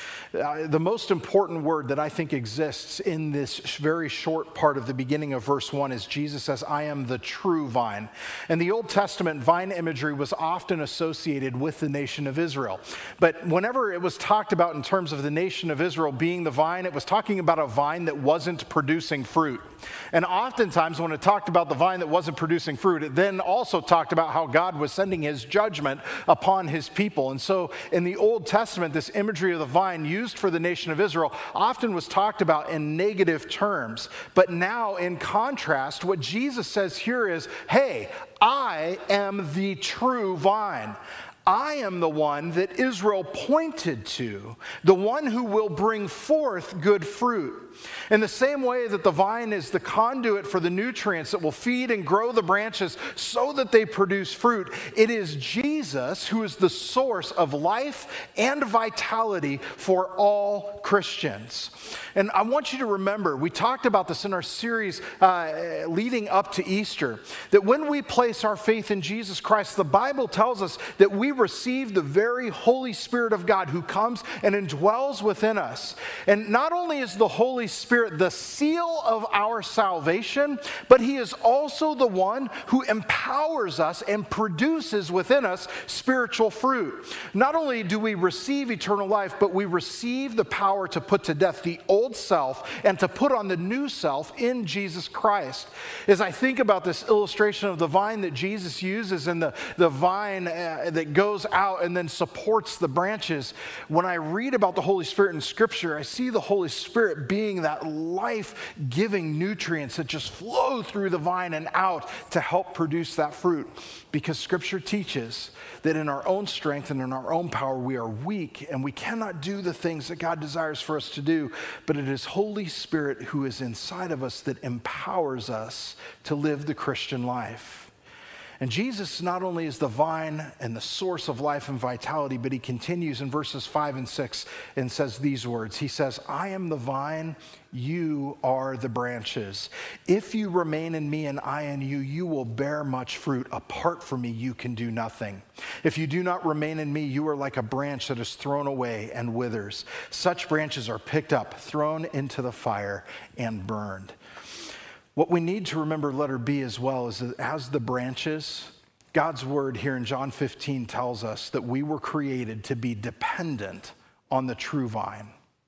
The most important word that I think exists in this very short part of the beginning of verse 1 is Jesus says, I am the true vine. In the Old Testament, vine imagery was often associated with the nation of Israel. But whenever it was talked about in terms of the nation of Israel being the vine, it was talking about a vine that wasn't producing fruit. And oftentimes when it talked about the vine that wasn't producing fruit, it then also talked about how God was sending his judgment upon his people. And so in the Old Testament, this imagery of the vine used for the nation of Israel often was talked about in negative terms. But now, in contrast, what Jesus says here is, hey, I am the true vine. I am the one that Israel pointed to, the one who will bring forth good fruit. In the same way that the vine is the conduit for the nutrients that will feed and grow the branches so that they produce fruit, it is Jesus who is the source of life and vitality for all Christians. And I want you to remember, we talked about this in our series leading up to Easter, that when we place our faith in Jesus Christ, the Bible tells us that we receive the very Holy Spirit of God who comes and indwells within us. And not only is the Holy Spirit the seal of our salvation, but he is also the one who empowers us and produces within us spiritual fruit. Not only do we receive eternal life, but we receive the power to put to death the old self and to put on the new self in Jesus Christ. As I think about this illustration of the vine that Jesus uses and the vine that goes out and then supports the branches, when I read about the Holy Spirit in Scripture, I see the Holy Spirit being that life-giving nutrients that just flow through the vine and out to help produce that fruit. Because Scripture teaches that in our own strength and in our own power, we are weak and we cannot do the things that God desires for us to do. But it is Holy Spirit who is inside of us that empowers us to live the Christian life. And Jesus not only is the vine and the source of life and vitality, but he continues in verses 5 and 6 and says these words. He says, I am the vine, you are the branches. If you remain in me and I in you, you will bear much fruit. Apart from me, you can do nothing. If you do not remain in me, you are like a branch that is thrown away and withers. Such branches are picked up, thrown into the fire, and burned. What we need to remember, letter B, as well, is that as the branches, God's word here in John 15 tells us that we were created to be dependent on the true vine.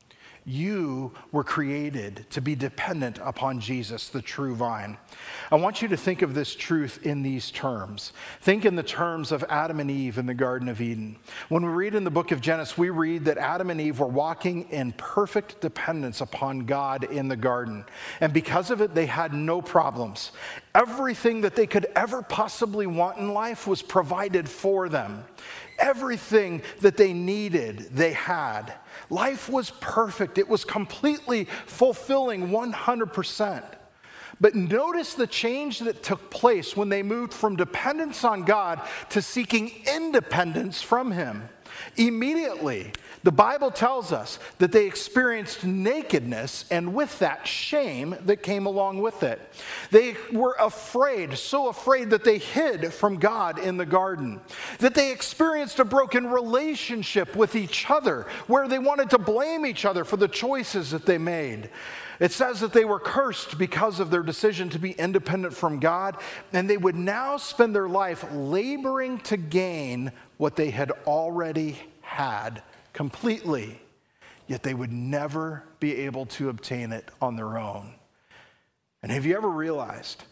You were created to be dependent upon Jesus, the true vine. I want you to think of this truth in these terms. Think in the terms of Adam and Eve in the Garden of Eden. When we read in the book of Genesis, we read that Adam and Eve were walking in perfect dependence upon God in the garden. And because of it, they had no problems. Everything that they could ever possibly want in life was provided for them. Everything that they needed, they had. Life was perfect. It was completely fulfilling 100%. But notice the change that took place when they moved from dependence on God to seeking independence from him. Immediately, the Bible tells us that they experienced nakedness, and with that, shame that came along with it. They were afraid, so afraid that they hid from God in the garden. That they experienced a broken relationship with each other, where they wanted to blame each other for the choices that they made. It says that they were cursed because of their decision to be independent from God, and they would now spend their life laboring to gain what they had already had completely, yet they would never be able to obtain it on their own. And have you ever realized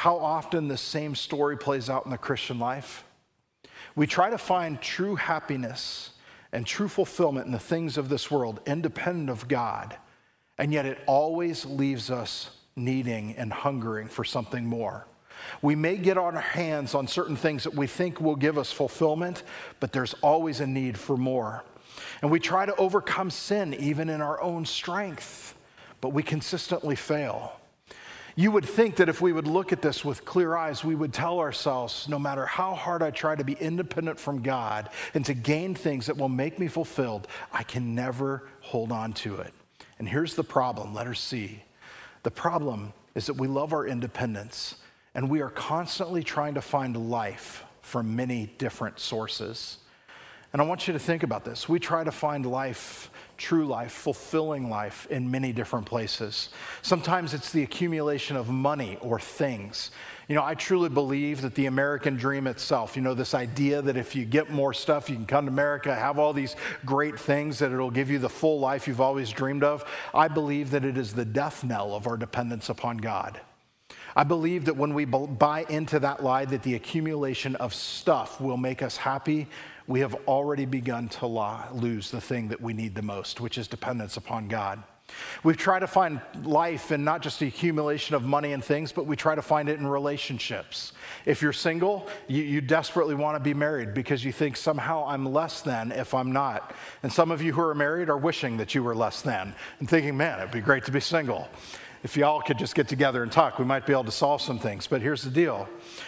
how often the same story plays out in the Christian life? We try to find true happiness and true fulfillment in the things of this world, independent of God, and yet it always leaves us needing and hungering for something more. We may get our hands on certain things that we think will give us fulfillment, but there's always a need for more. And we try to overcome sin even in our own strength, but we consistently fail. You would think that if we would look at this with clear eyes, we would tell ourselves, no matter how hard I try to be independent from God and to gain things that will make me fulfilled, I can never hold on to it. And here's the problem, letter C. The problem is that we love our independence, and we are constantly trying to find life from many different sources. And I want you to think about this. We try to find life, true life, fulfilling life in many different places. Sometimes it's the accumulation of money or things. You know, I truly believe that the American dream itself, you know, this idea that if you get more stuff, you can come to America, have all these great things, that it'll give you the full life you've always dreamed of. I believe that it is the death knell of our dependence upon God. I believe that when we buy into that lie that the accumulation of stuff will make us happy, we have already begun to lose the thing that we need the most, which is dependence upon God. We try to find life in not just the accumulation of money and things, but we try to find it in relationships. If you're single, you desperately want to be married because you think somehow I'm less than if I'm not. And some of you who are married are wishing that you were less than and thinking, man, it'd be great to be single. If y'all could just get together and talk, we might be able to solve some things. But here's the deal.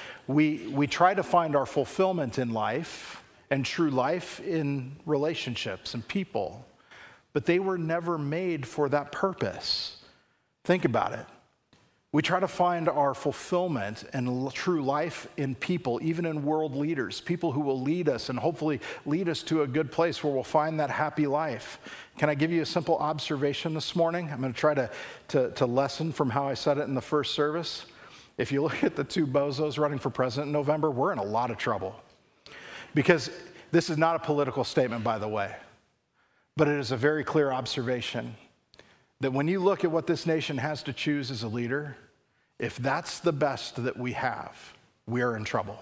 We try to find our fulfillment in life and true life in relationships and people, but they were never made for that purpose. Think about it. We try to find our fulfillment and true life in people, even in world leaders, people who will lead us and hopefully lead us to a good place where we'll find that happy life. Can I give you a simple observation this morning? I'm going to try to lessen from how I said it in the first service. If you look at the two bozos running for president in November, we're in a lot of trouble. Because this is not a political statement, by the way, but it is a very clear observation that when you look at what this nation has to choose as a leader, if that's the best that we have, we are in trouble.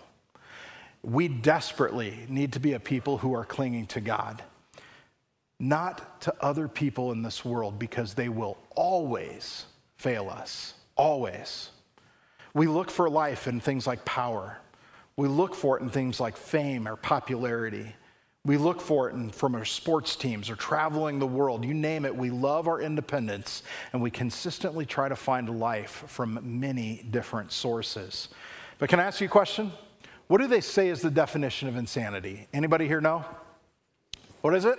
We desperately need to be a people who are clinging to God, not to other people in this world, because they will always fail us, always. We look for life in things like power. We look for it in things like fame or popularity. We look for it from our sports teams or traveling the world. You name it, we love our independence, and we consistently try to find life from many different sources. But can I ask you a question? What do they say is the definition of insanity? Anybody here know? What is it?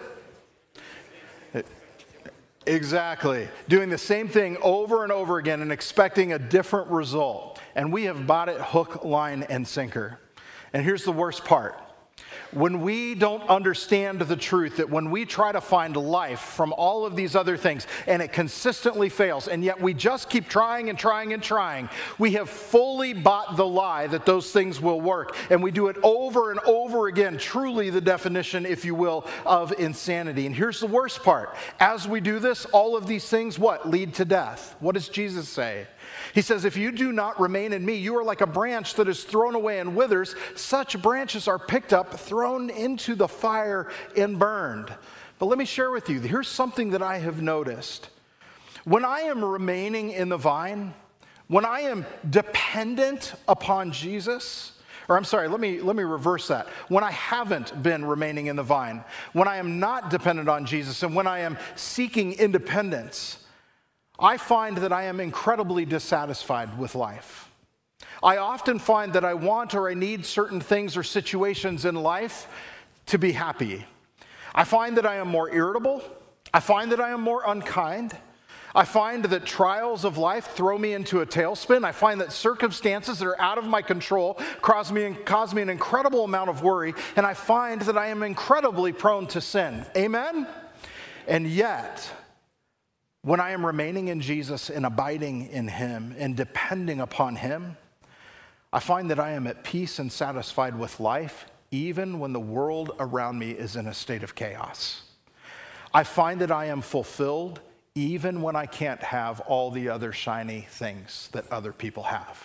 Exactly. Doing the same thing over and over again and expecting a different result. And we have bought it hook, line, and sinker. And here's the worst part. When we don't understand the truth that when we try to find life from all of these other things and it consistently fails, and yet we just keep trying and trying and trying, we have fully bought the lie that those things will work. And we do it over and over again, truly the definition, if you will, of insanity. And here's the worst part. As we do this, all of these things, what? Lead to death. What does Jesus say? He says, if you do not remain in me, you are like a branch that is thrown away and withers. Such branches are picked up, thrown into the fire, and burned. But let me share with you, here's something that I have noticed. When I am remaining in the vine, when I am dependent upon Jesus, or I'm sorry, let me reverse that. When I haven't been remaining in the vine, when I am not dependent on Jesus, and when I am seeking independence, I find that I am incredibly dissatisfied with life. I often find that I want or I need certain things or situations in life to be happy. I find that I am more irritable. I find that I am more unkind. I find that trials of life throw me into a tailspin. I find that circumstances that are out of my control cause me an incredible amount of worry, and I find that I am incredibly prone to sin. Amen? And yet, when I am remaining in Jesus and abiding in him and depending upon him, I find that I am at peace and satisfied with life, even when the world around me is in a state of chaos. I find that I am fulfilled even when I can't have all the other shiny things that other people have.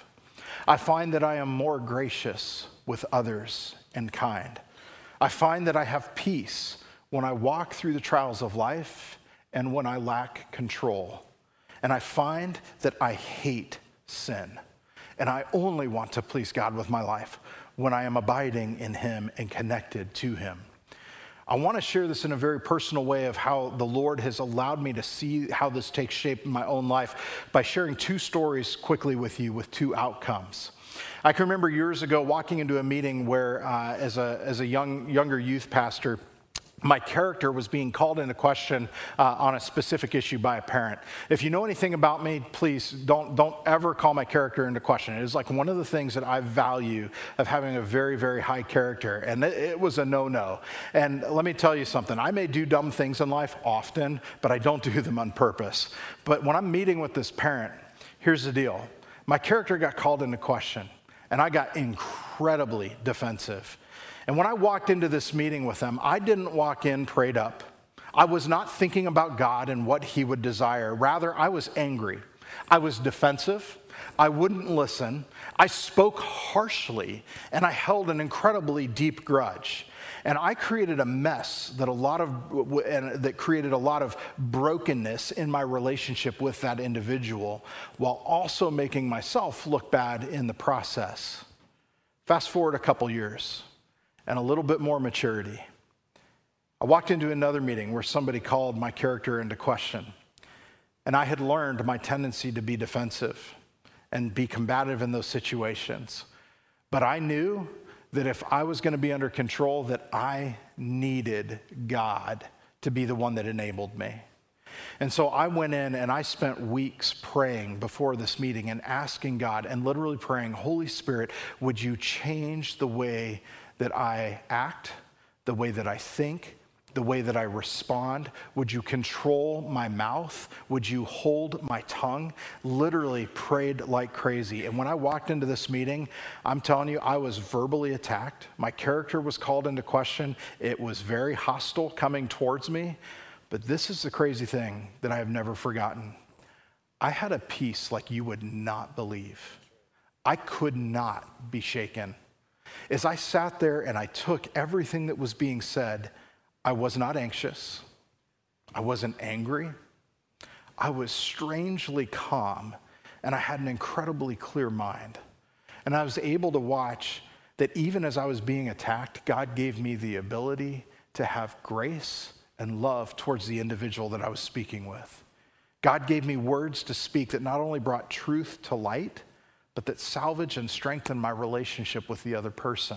I find that I am more gracious with others and kind. I find that I have peace when I walk through the trials of life and when I lack control. And I find that I hate sin. And I only want to please God with my life when I am abiding in him and connected to him. I want to share this in a very personal way of how the Lord has allowed me to see how this takes shape in my own life by sharing two stories quickly with you with two outcomes. I can remember years ago walking into a meeting where as a younger youth pastor, my character was being called into question on a specific issue by a parent. If you know anything about me, please don't ever call my character into question. It is like one of the things that I value of having a very, very high character, and it was a no-no. And let me tell you something. I may do dumb things in life often, but I don't do them on purpose. But when I'm meeting with this parent, here's the deal. My character got called into question, and I got incredibly defensive. And when I walked into this meeting with them, I didn't walk in prayed up. I was not thinking about God and what he would desire. Rather, I was angry. I was defensive. I wouldn't listen. I spoke harshly, and I held an incredibly deep grudge. And I created a mess that created a lot of brokenness in my relationship with that individual, while also making myself look bad in the process. Fast forward a couple years. And a little bit more maturity. I walked into another meeting where somebody called my character into question. And I had learned my tendency to be defensive and be combative in those situations. But I knew that if I was going to be under control, that I needed God to be the one that enabled me. And so I went in and I spent weeks praying before this meeting and asking God and literally praying, Holy Spirit, would you change the way that I act, the way that I think, the way that I respond? Would you control my mouth? Would you hold my tongue? Literally prayed like crazy. And when I walked into this meeting, I'm telling you, I was verbally attacked. My character was called into question. It was very hostile coming towards me. But this is the crazy thing that I have never forgotten. I had a peace like you would not believe. I could not be shaken. As I sat there and I took everything that was being said, I was not anxious. I wasn't angry. I was strangely calm, and I had an incredibly clear mind. And I was able to watch that even as I was being attacked, God gave me the ability to have grace and love towards the individual that I was speaking with. God gave me words to speak that not only brought truth to light, but that salvaged and strengthened my relationship with the other person.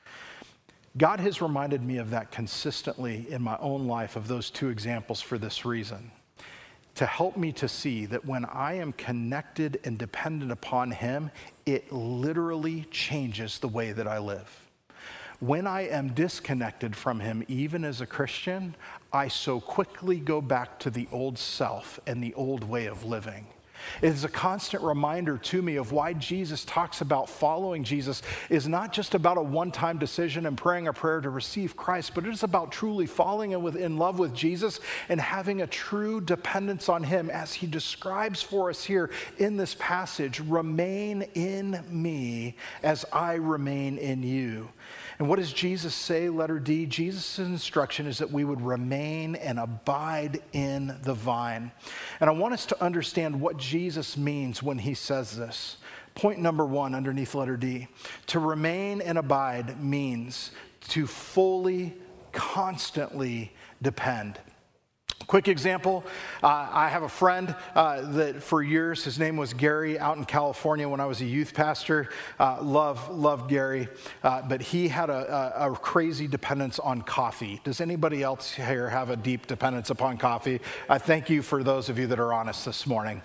God has reminded me of that consistently in my own life, of those two examples for this reason, to help me to see that when I am connected and dependent upon him, it literally changes the way that I live. When I am disconnected from him, even as a Christian, I so quickly go back to the old self and the old way of living. It is a constant reminder to me of why Jesus talks about following Jesus is not just about a one-time decision and praying a prayer to receive Christ, but it is about truly falling in love with Jesus and having a true dependence on him, as he describes for us here in this passage. Remain in me as I remain in you. And what does Jesus say, letter D? Jesus' instruction is that we would remain and abide in the vine. And I want us to understand what Jesus means when he says this. Point number one underneath letter D. To remain and abide means to fully, constantly depend. Quick example, I have a friend that for years, his name was Gary, out in California when I was a youth pastor. Love Gary, but he had a crazy dependence on coffee. Does anybody else here have a deep dependence upon coffee? I thank you for those of you that are honest this morning.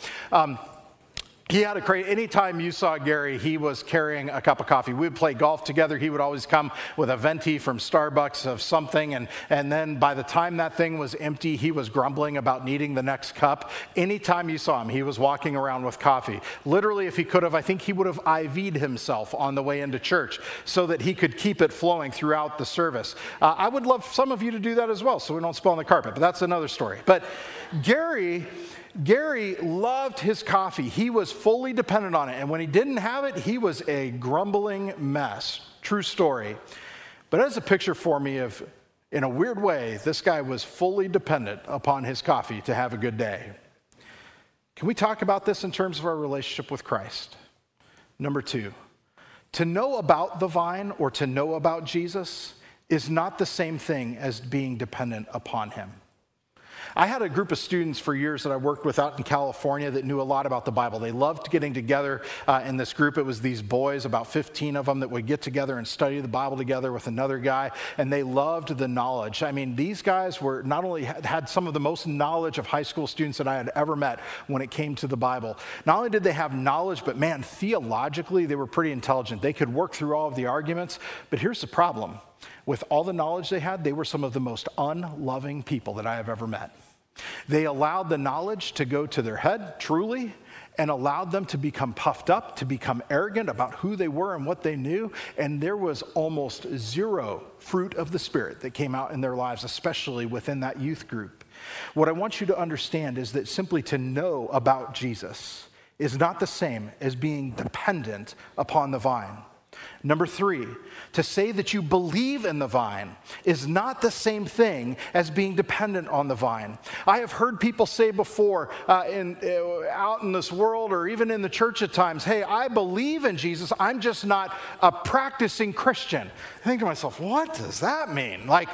He had anytime you saw Gary, he was carrying a cup of coffee. We would play golf together. He would always come with a venti from Starbucks of something. And then by the time that thing was empty, he was grumbling about needing the next cup. Anytime you saw him, he was walking around with coffee. Literally, if he could have, I think he would have IV'd himself on the way into church so that he could keep it flowing throughout the service. I would love some of you to do that as well so we don't spill on the carpet, but that's another story. But Gary Gary loved his coffee. He was fully dependent on it. And when he didn't have it, he was a grumbling mess. True story. But as a picture for me of, in a weird way, this guy was fully dependent upon his coffee to have a good day. Can we talk about this in terms of our relationship with Christ? Number 2, to know about the vine or to know about Jesus is not the same thing as being dependent upon him. I had a group of students for years that I worked with out in California that knew a lot about the Bible. They loved getting together in this group. It was these boys, about 15 of them, that would get together and study the Bible together with another guy, and they loved the knowledge. I mean, these guys were not only had some of the most knowledge of high school students that I had ever met when it came to the Bible. Not only did they have knowledge, but man, theologically, they were pretty intelligent. They could work through all of the arguments, but here's the problem. With all the knowledge they had, they were some of the most unloving people that I have ever met. They allowed the knowledge to go to their head, truly, and allowed them to become puffed up, to become arrogant about who they were and what they knew. And there was almost zero fruit of the Spirit that came out in their lives, especially within that youth group. What I want you to understand is that simply to know about Jesus is not the same as being dependent upon the vine. Number 3, to say that you believe in the vine is not the same thing as being dependent on the vine. I have heard people say before out in this world or even in the church at times, hey, I believe in Jesus, I'm just not a practicing Christian. I think to myself, what does that mean? Like,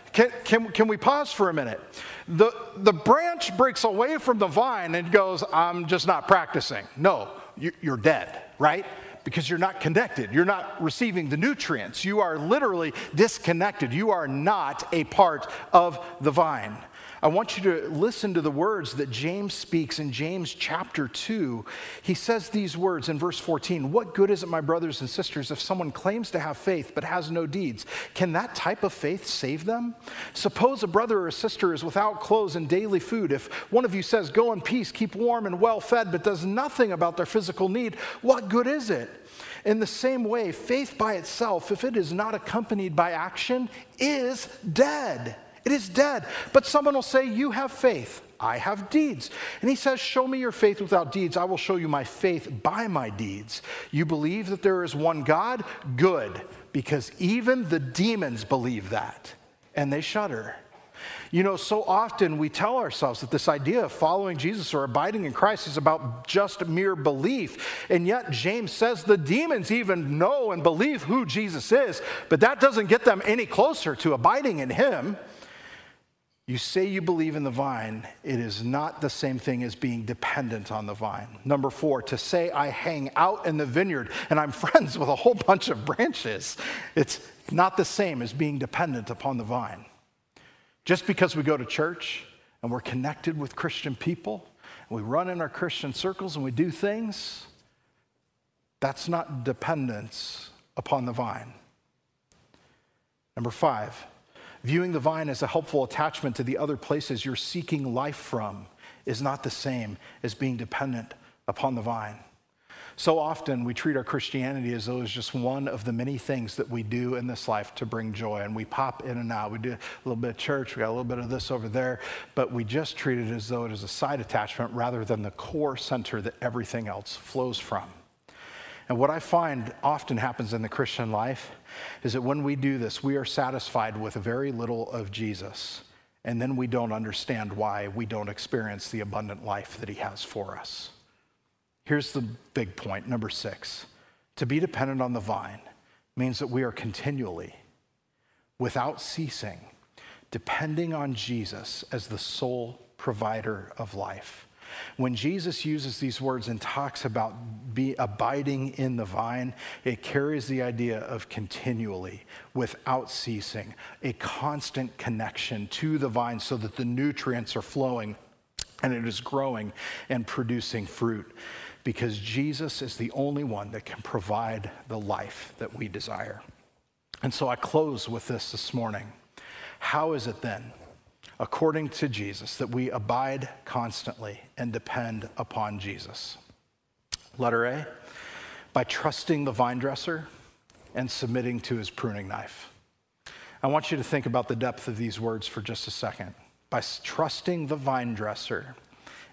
can we pause for a minute? The branch breaks away from the vine and goes, I'm just not practicing. No, you're dead, right? Because you're not connected. You're not receiving the nutrients. You are literally disconnected. You are not a part of the vine. I want you to listen to the words that James speaks in James chapter 2. He says these words in verse 14, "What good is it, my brothers and sisters, if someone claims to have faith but has no deeds? Can that type of faith save them? Suppose a brother or a sister is without clothes and daily food. If one of you says, 'Go in peace, keep warm and well fed,' but does nothing about their physical need, what good is it? In the same way, faith by itself, if it is not accompanied by action, is dead. It is dead. But someone will say, 'You have faith, I have deeds.' And he says, 'Show me your faith without deeds. I will show you my faith by my deeds.' You believe that there is one God? Good, because even the demons believe that, and they shudder." You know, so often we tell ourselves that this idea of following Jesus or abiding in Christ is about just mere belief. And yet James says the demons even know and believe who Jesus is, but that doesn't get them any closer to abiding in him. You say you believe in the vine, it is not the same thing as being dependent on the vine. Number 4, to say I hang out in the vineyard and I'm friends with a whole bunch of branches, it's not the same as being dependent upon the vine. Just because we go to church and we're connected with Christian people, and we run in our Christian circles and we do things, that's not dependence upon the vine. Number 5, viewing the vine as a helpful attachment to the other places you're seeking life from is not the same as being dependent upon the vine. So often we treat our Christianity as though it's just one of the many things that we do in this life to bring joy. And we pop in and out. We do a little bit of church. We got a little bit of this over there. But we just treat it as though it is a side attachment rather than the core center that everything else flows from. And what I find often happens in the Christian life is that when we do this, we are satisfied with very little of Jesus. And then we don't understand why we don't experience the abundant life that he has for us. Here's the big point, number 6. To be dependent on the vine means that we are continually, without ceasing, depending on Jesus as the sole provider of life. When Jesus uses these words and talks about abiding in the vine, it carries the idea of continually, without ceasing, a constant connection to the vine so that the nutrients are flowing and it is growing and producing fruit. Because Jesus is the only one that can provide the life that we desire. And so I close with this morning. How is it then, according to Jesus, that we abide constantly and depend upon Jesus? Letter A, by trusting the vine dresser and submitting to his pruning knife. I want you to think about the depth of these words for just a second. By trusting the vine dresser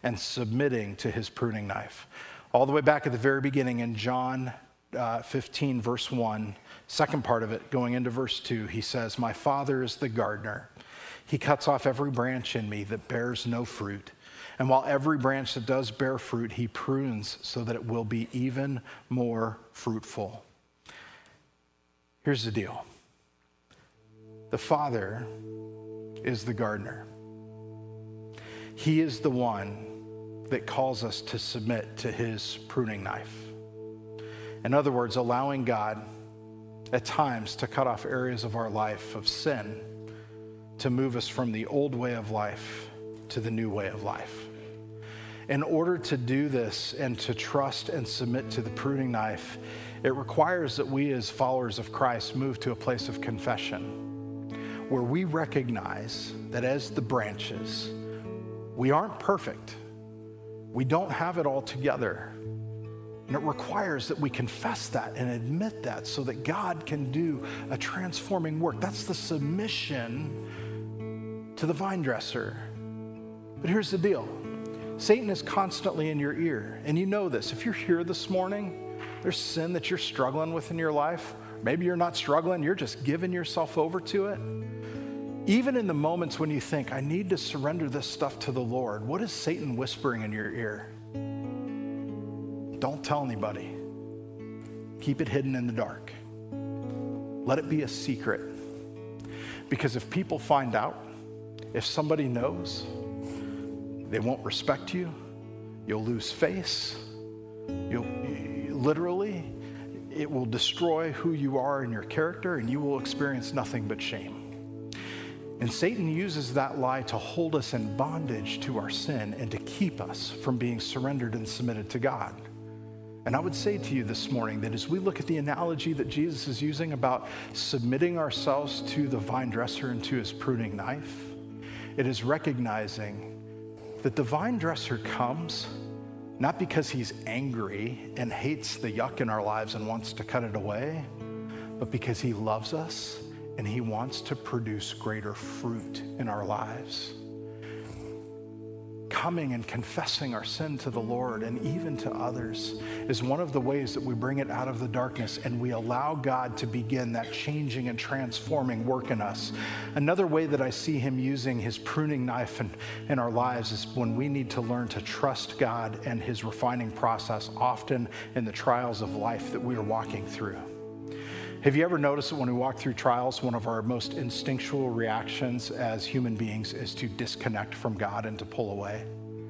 and submitting to his pruning knife. All the way back at the very beginning in John 15, verse 1, second part of it, going into verse 2, he says, "My Father is the gardener. He cuts off every branch in me that bears no fruit. And while every branch that does bear fruit, he prunes so that it will be even more fruitful." Here's the deal. The Father is the gardener. He is the one that calls us to submit to his pruning knife. In other words, allowing God at times to cut off areas of our life of sin to move us from the old way of life to the new way of life. In order to do this and to trust and submit to the pruning knife, it requires that we as followers of Christ move to a place of confession where we recognize that as the branches, we aren't perfect. We don't have it all together. And it requires that we confess that and admit that so that God can do a transforming work. That's the submission to the vine dresser. But here's the deal. Satan is constantly in your ear, and you know this. If you're here this morning, there's sin that you're struggling with in your life. Maybe you're not struggling, you're just giving yourself over to it. Even in the moments when you think, I need to surrender this stuff to the Lord, what is Satan whispering in your ear? Don't tell anybody. Keep it hidden in the dark. Let it be a secret. Because if people find out, if somebody knows, they won't respect you. You'll lose face. It will destroy who you are and your character, and you will experience nothing but shame. And Satan uses that lie to hold us in bondage to our sin and to keep us from being surrendered and submitted to God. And I would say to you this morning that as we look at the analogy that Jesus is using about submitting ourselves to the vine dresser and to his pruning knife, it is recognizing that the vine dresser comes not because he's angry and hates the yuck in our lives and wants to cut it away, but because he loves us and he wants to produce greater fruit in our lives. Coming and confessing our sin to the Lord and even to others is one of the ways that we bring it out of the darkness and we allow God to begin that changing and transforming work in us. Another way that I see him using his pruning knife in our lives is when we need to learn to trust God and his refining process, often in the trials of life that we are walking through. Have you ever noticed that when we walk through trials, one of our most instinctual reactions as human beings is to disconnect from God and to pull away?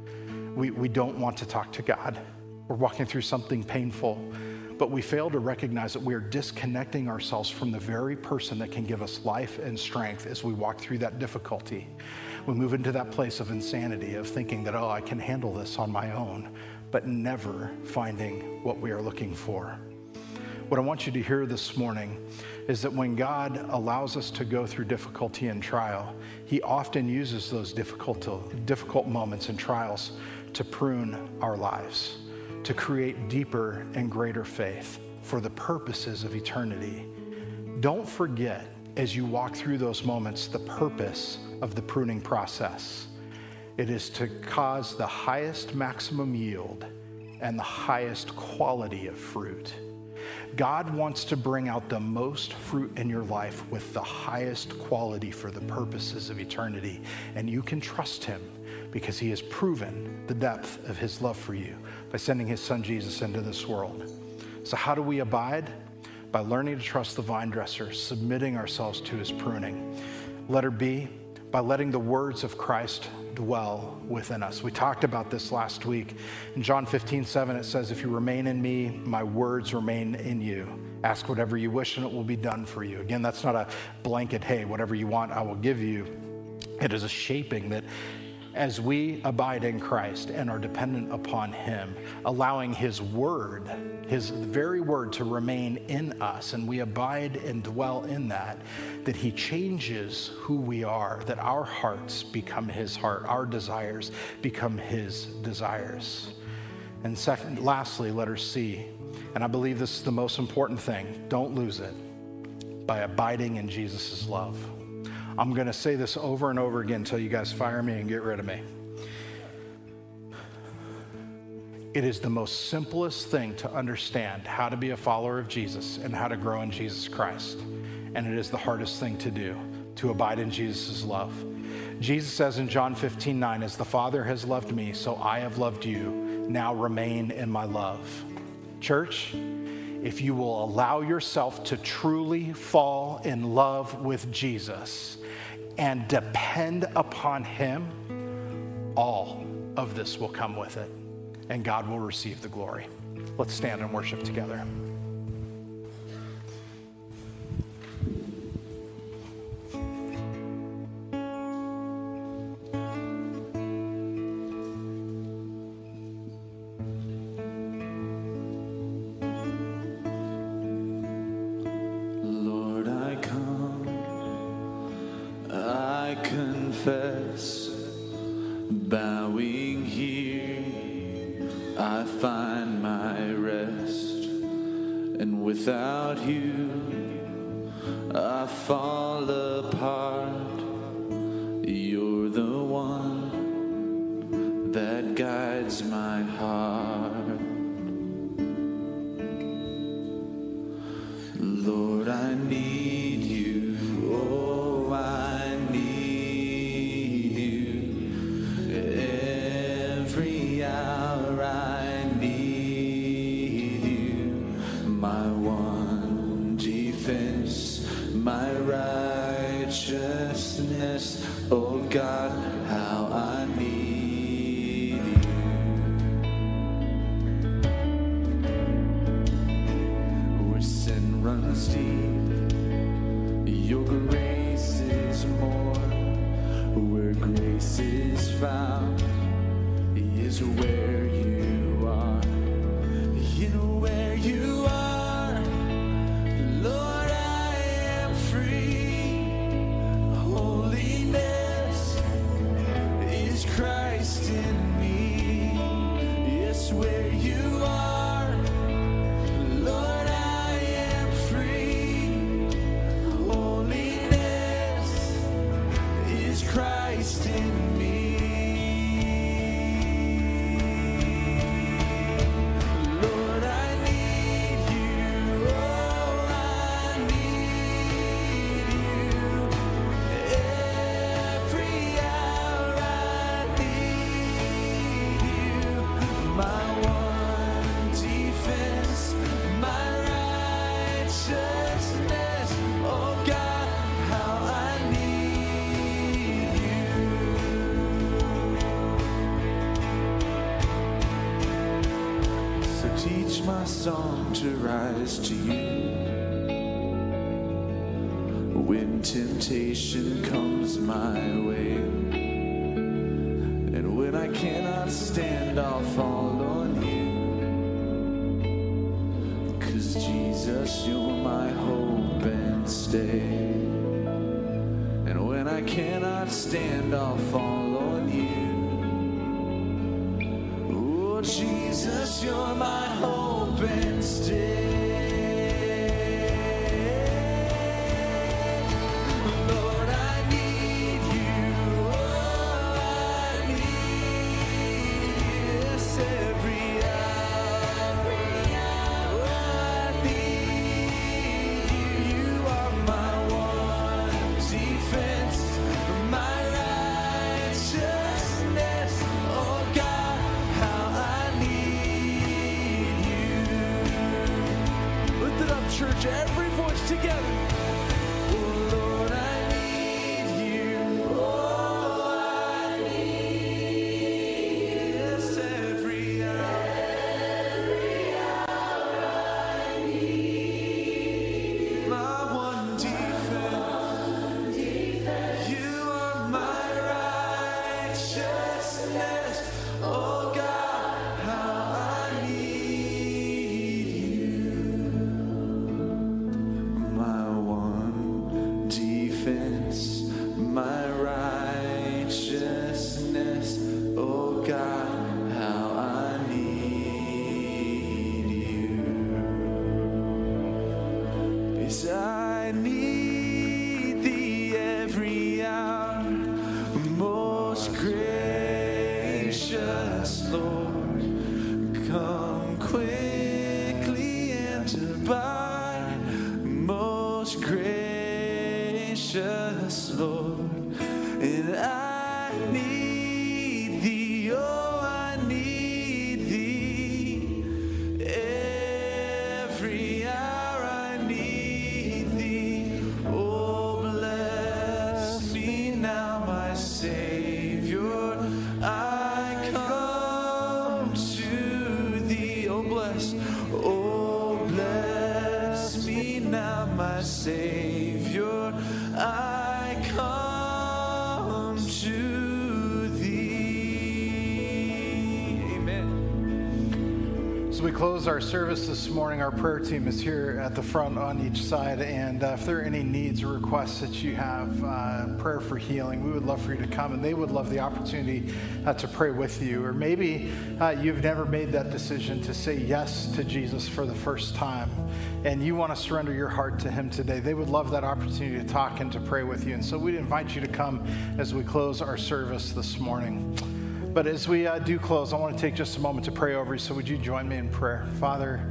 We don't want to talk to God. We're walking through something painful, but we fail to recognize that we are disconnecting ourselves from the very person that can give us life and strength as we walk through that difficulty. We move into that place of insanity, of thinking that, I can handle this on my own, but never finding what we are looking for. What I want you to hear this morning is that when God allows us to go through difficulty and trial, he often uses those difficult moments and trials to prune our lives, to create deeper and greater faith for the purposes of eternity. Don't forget, as you walk through those moments, the purpose of the pruning process. It is to cause the highest maximum yield and the highest quality of fruit. God wants to bring out the most fruit in your life with the highest quality for the purposes of eternity. And you can trust him because he has proven the depth of his love for you by sending his son Jesus into this world. So how do we abide? By learning to trust the vine dresser, submitting ourselves to his pruning. Letter B, by letting the words of Christ dwell within us. We talked about this last week. In John 15:7, it says, if you remain in me, my words remain in you. Ask whatever you wish and it will be done for you. Again, that's not a blanket, hey, whatever you want, I will give you. It is a shaping that as we abide in Christ and are dependent upon him, allowing his word, his very word to remain in us, and we abide and dwell in that he changes who we are, that our hearts become his heart, our desires become his desires. And lastly, letter C, and I believe this is the most important thing, don't lose it, by abiding in Jesus' love. I'm going to say this over and over again until you guys fire me and get rid of me. It is the most simplest thing to understand how to be a follower of Jesus and how to grow in Jesus Christ. And it is the hardest thing to do, to abide in Jesus' love. Jesus says in John 15:9, as the Father has loved me, so I have loved you. Now remain in my love. Church, if you will allow yourself to truly fall in love with Jesus and depend upon him, all of this will come with it, and God will receive the glory. Let's stand and worship together. Lord, I come, I confess, bowing here, I find my rest, and without you, I fall apart. You're the one that guides my heart. Lord, I need you. Oh, I need you. Every hour I need you. My one defense, my righteousness. Oh God, how I need you. Where sin runs deep, your grace is more. Where grace is found is where you are. You know where you are, Lord, I am free. Holiness is Christ in me. Yes, where you are, Lord, I am free. Holiness is Christ in me. Lord, I need you. Oh, I need you. Every hour I need you. My one defense, my righteousness. Oh God, how I need you. So teach my song to rise to you. When temptation comes my way, and when I cannot stand, I'll fall on you. 'Cause Jesus, you're my hope and stay. And when I cannot stand, I'll fall on you. Oh, Jesus, you're my hope and stay. Lord, I need you. Oh, I need yes, every hour. Oh, I need you. You are my one defense, my righteousness. Oh God, how I need you. Lift it up, church, every voice together. Oh Lord, I need you. Oh, I need yes, every hour. I need my one defense. You are my righteousness. Oh God, how I need you. My one defense, my righteousness. Oh God, how I need you. Yes, I need thee every hour, most gracious Lord. precious Lord. And I need thee, oh, I need thee. Every hour I need thee. Oh, bless me now, my Savior. I come to thee. Oh, bless me now, my Savior. I come to thee. Amen. As we close our service this morning, our prayer team is here at the front on each side. And if there are any needs or requests that you have, prayer for healing, we would love for you to come. And they would love the opportunity to pray with you. Or maybe you've never made that decision to say yes to Jesus for the first time, and you want to surrender your heart to him today. They would love that opportunity to talk and to pray with you. And so we'd invite you to come as we close our service this morning. But as we do close, I want to take just a moment to pray over you. So would you join me in prayer? Father,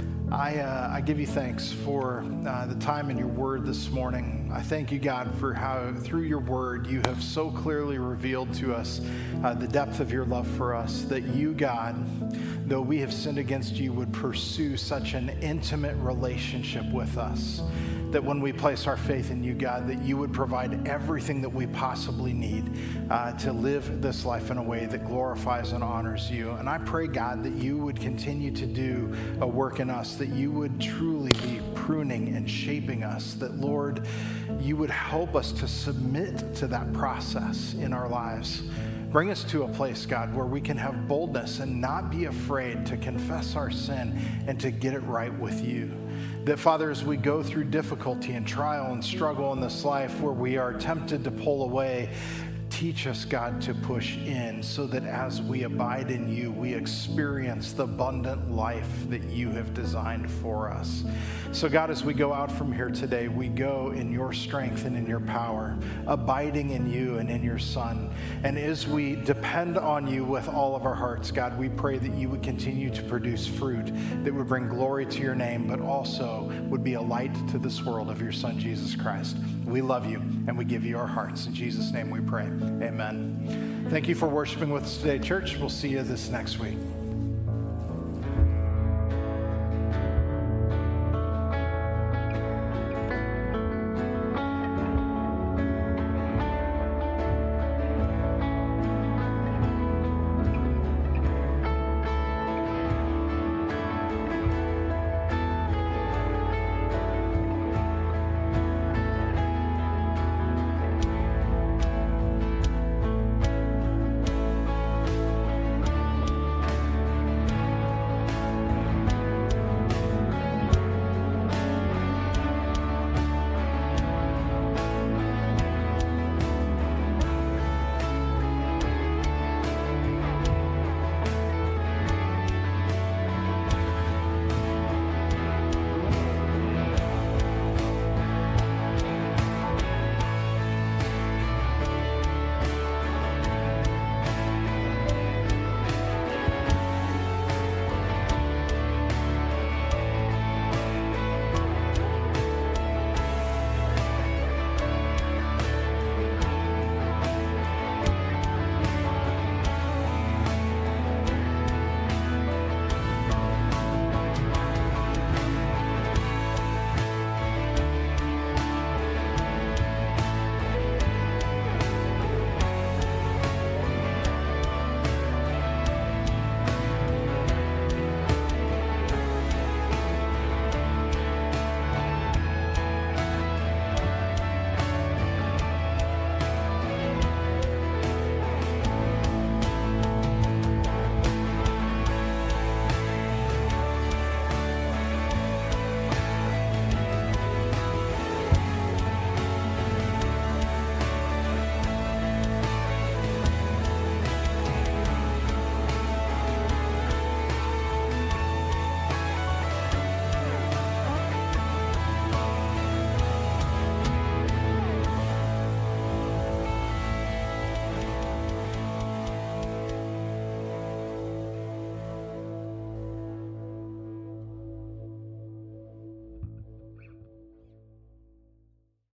I give you thanks for the time in your word this morning. I thank you, God, for how through your word you have so clearly revealed to us the depth of your love for us, that you, God, though we have sinned against you, would pursue such an intimate relationship with us, that when we place our faith in you, God, that you would provide everything that we possibly need to live this life in a way that glorifies and honors you. And I pray, God, that you would continue to do a work in us, that you would truly be pruning and shaping us, that, Lord, you would help us to submit to that process in our lives. Bring us to a place, God, where we can have boldness and not be afraid to confess our sin and to get it right with you. That, Father, as we go through difficulty and trial and struggle in this life where we are tempted to pull away, teach us, God, to push in, so that as we abide in you, we experience the abundant life that you have designed for us. So, God, as we go out from here today, we go in your strength and in your power, abiding in you and in your Son. And as we depend on you with all of our hearts, God, we pray that you would continue to produce fruit that would bring glory to your name, but also would be a light to this world of your Son, Jesus Christ. We love you and we give you our hearts. In Jesus' name we pray. Amen. Thank you for worshiping with us today, church. We'll see you this next week.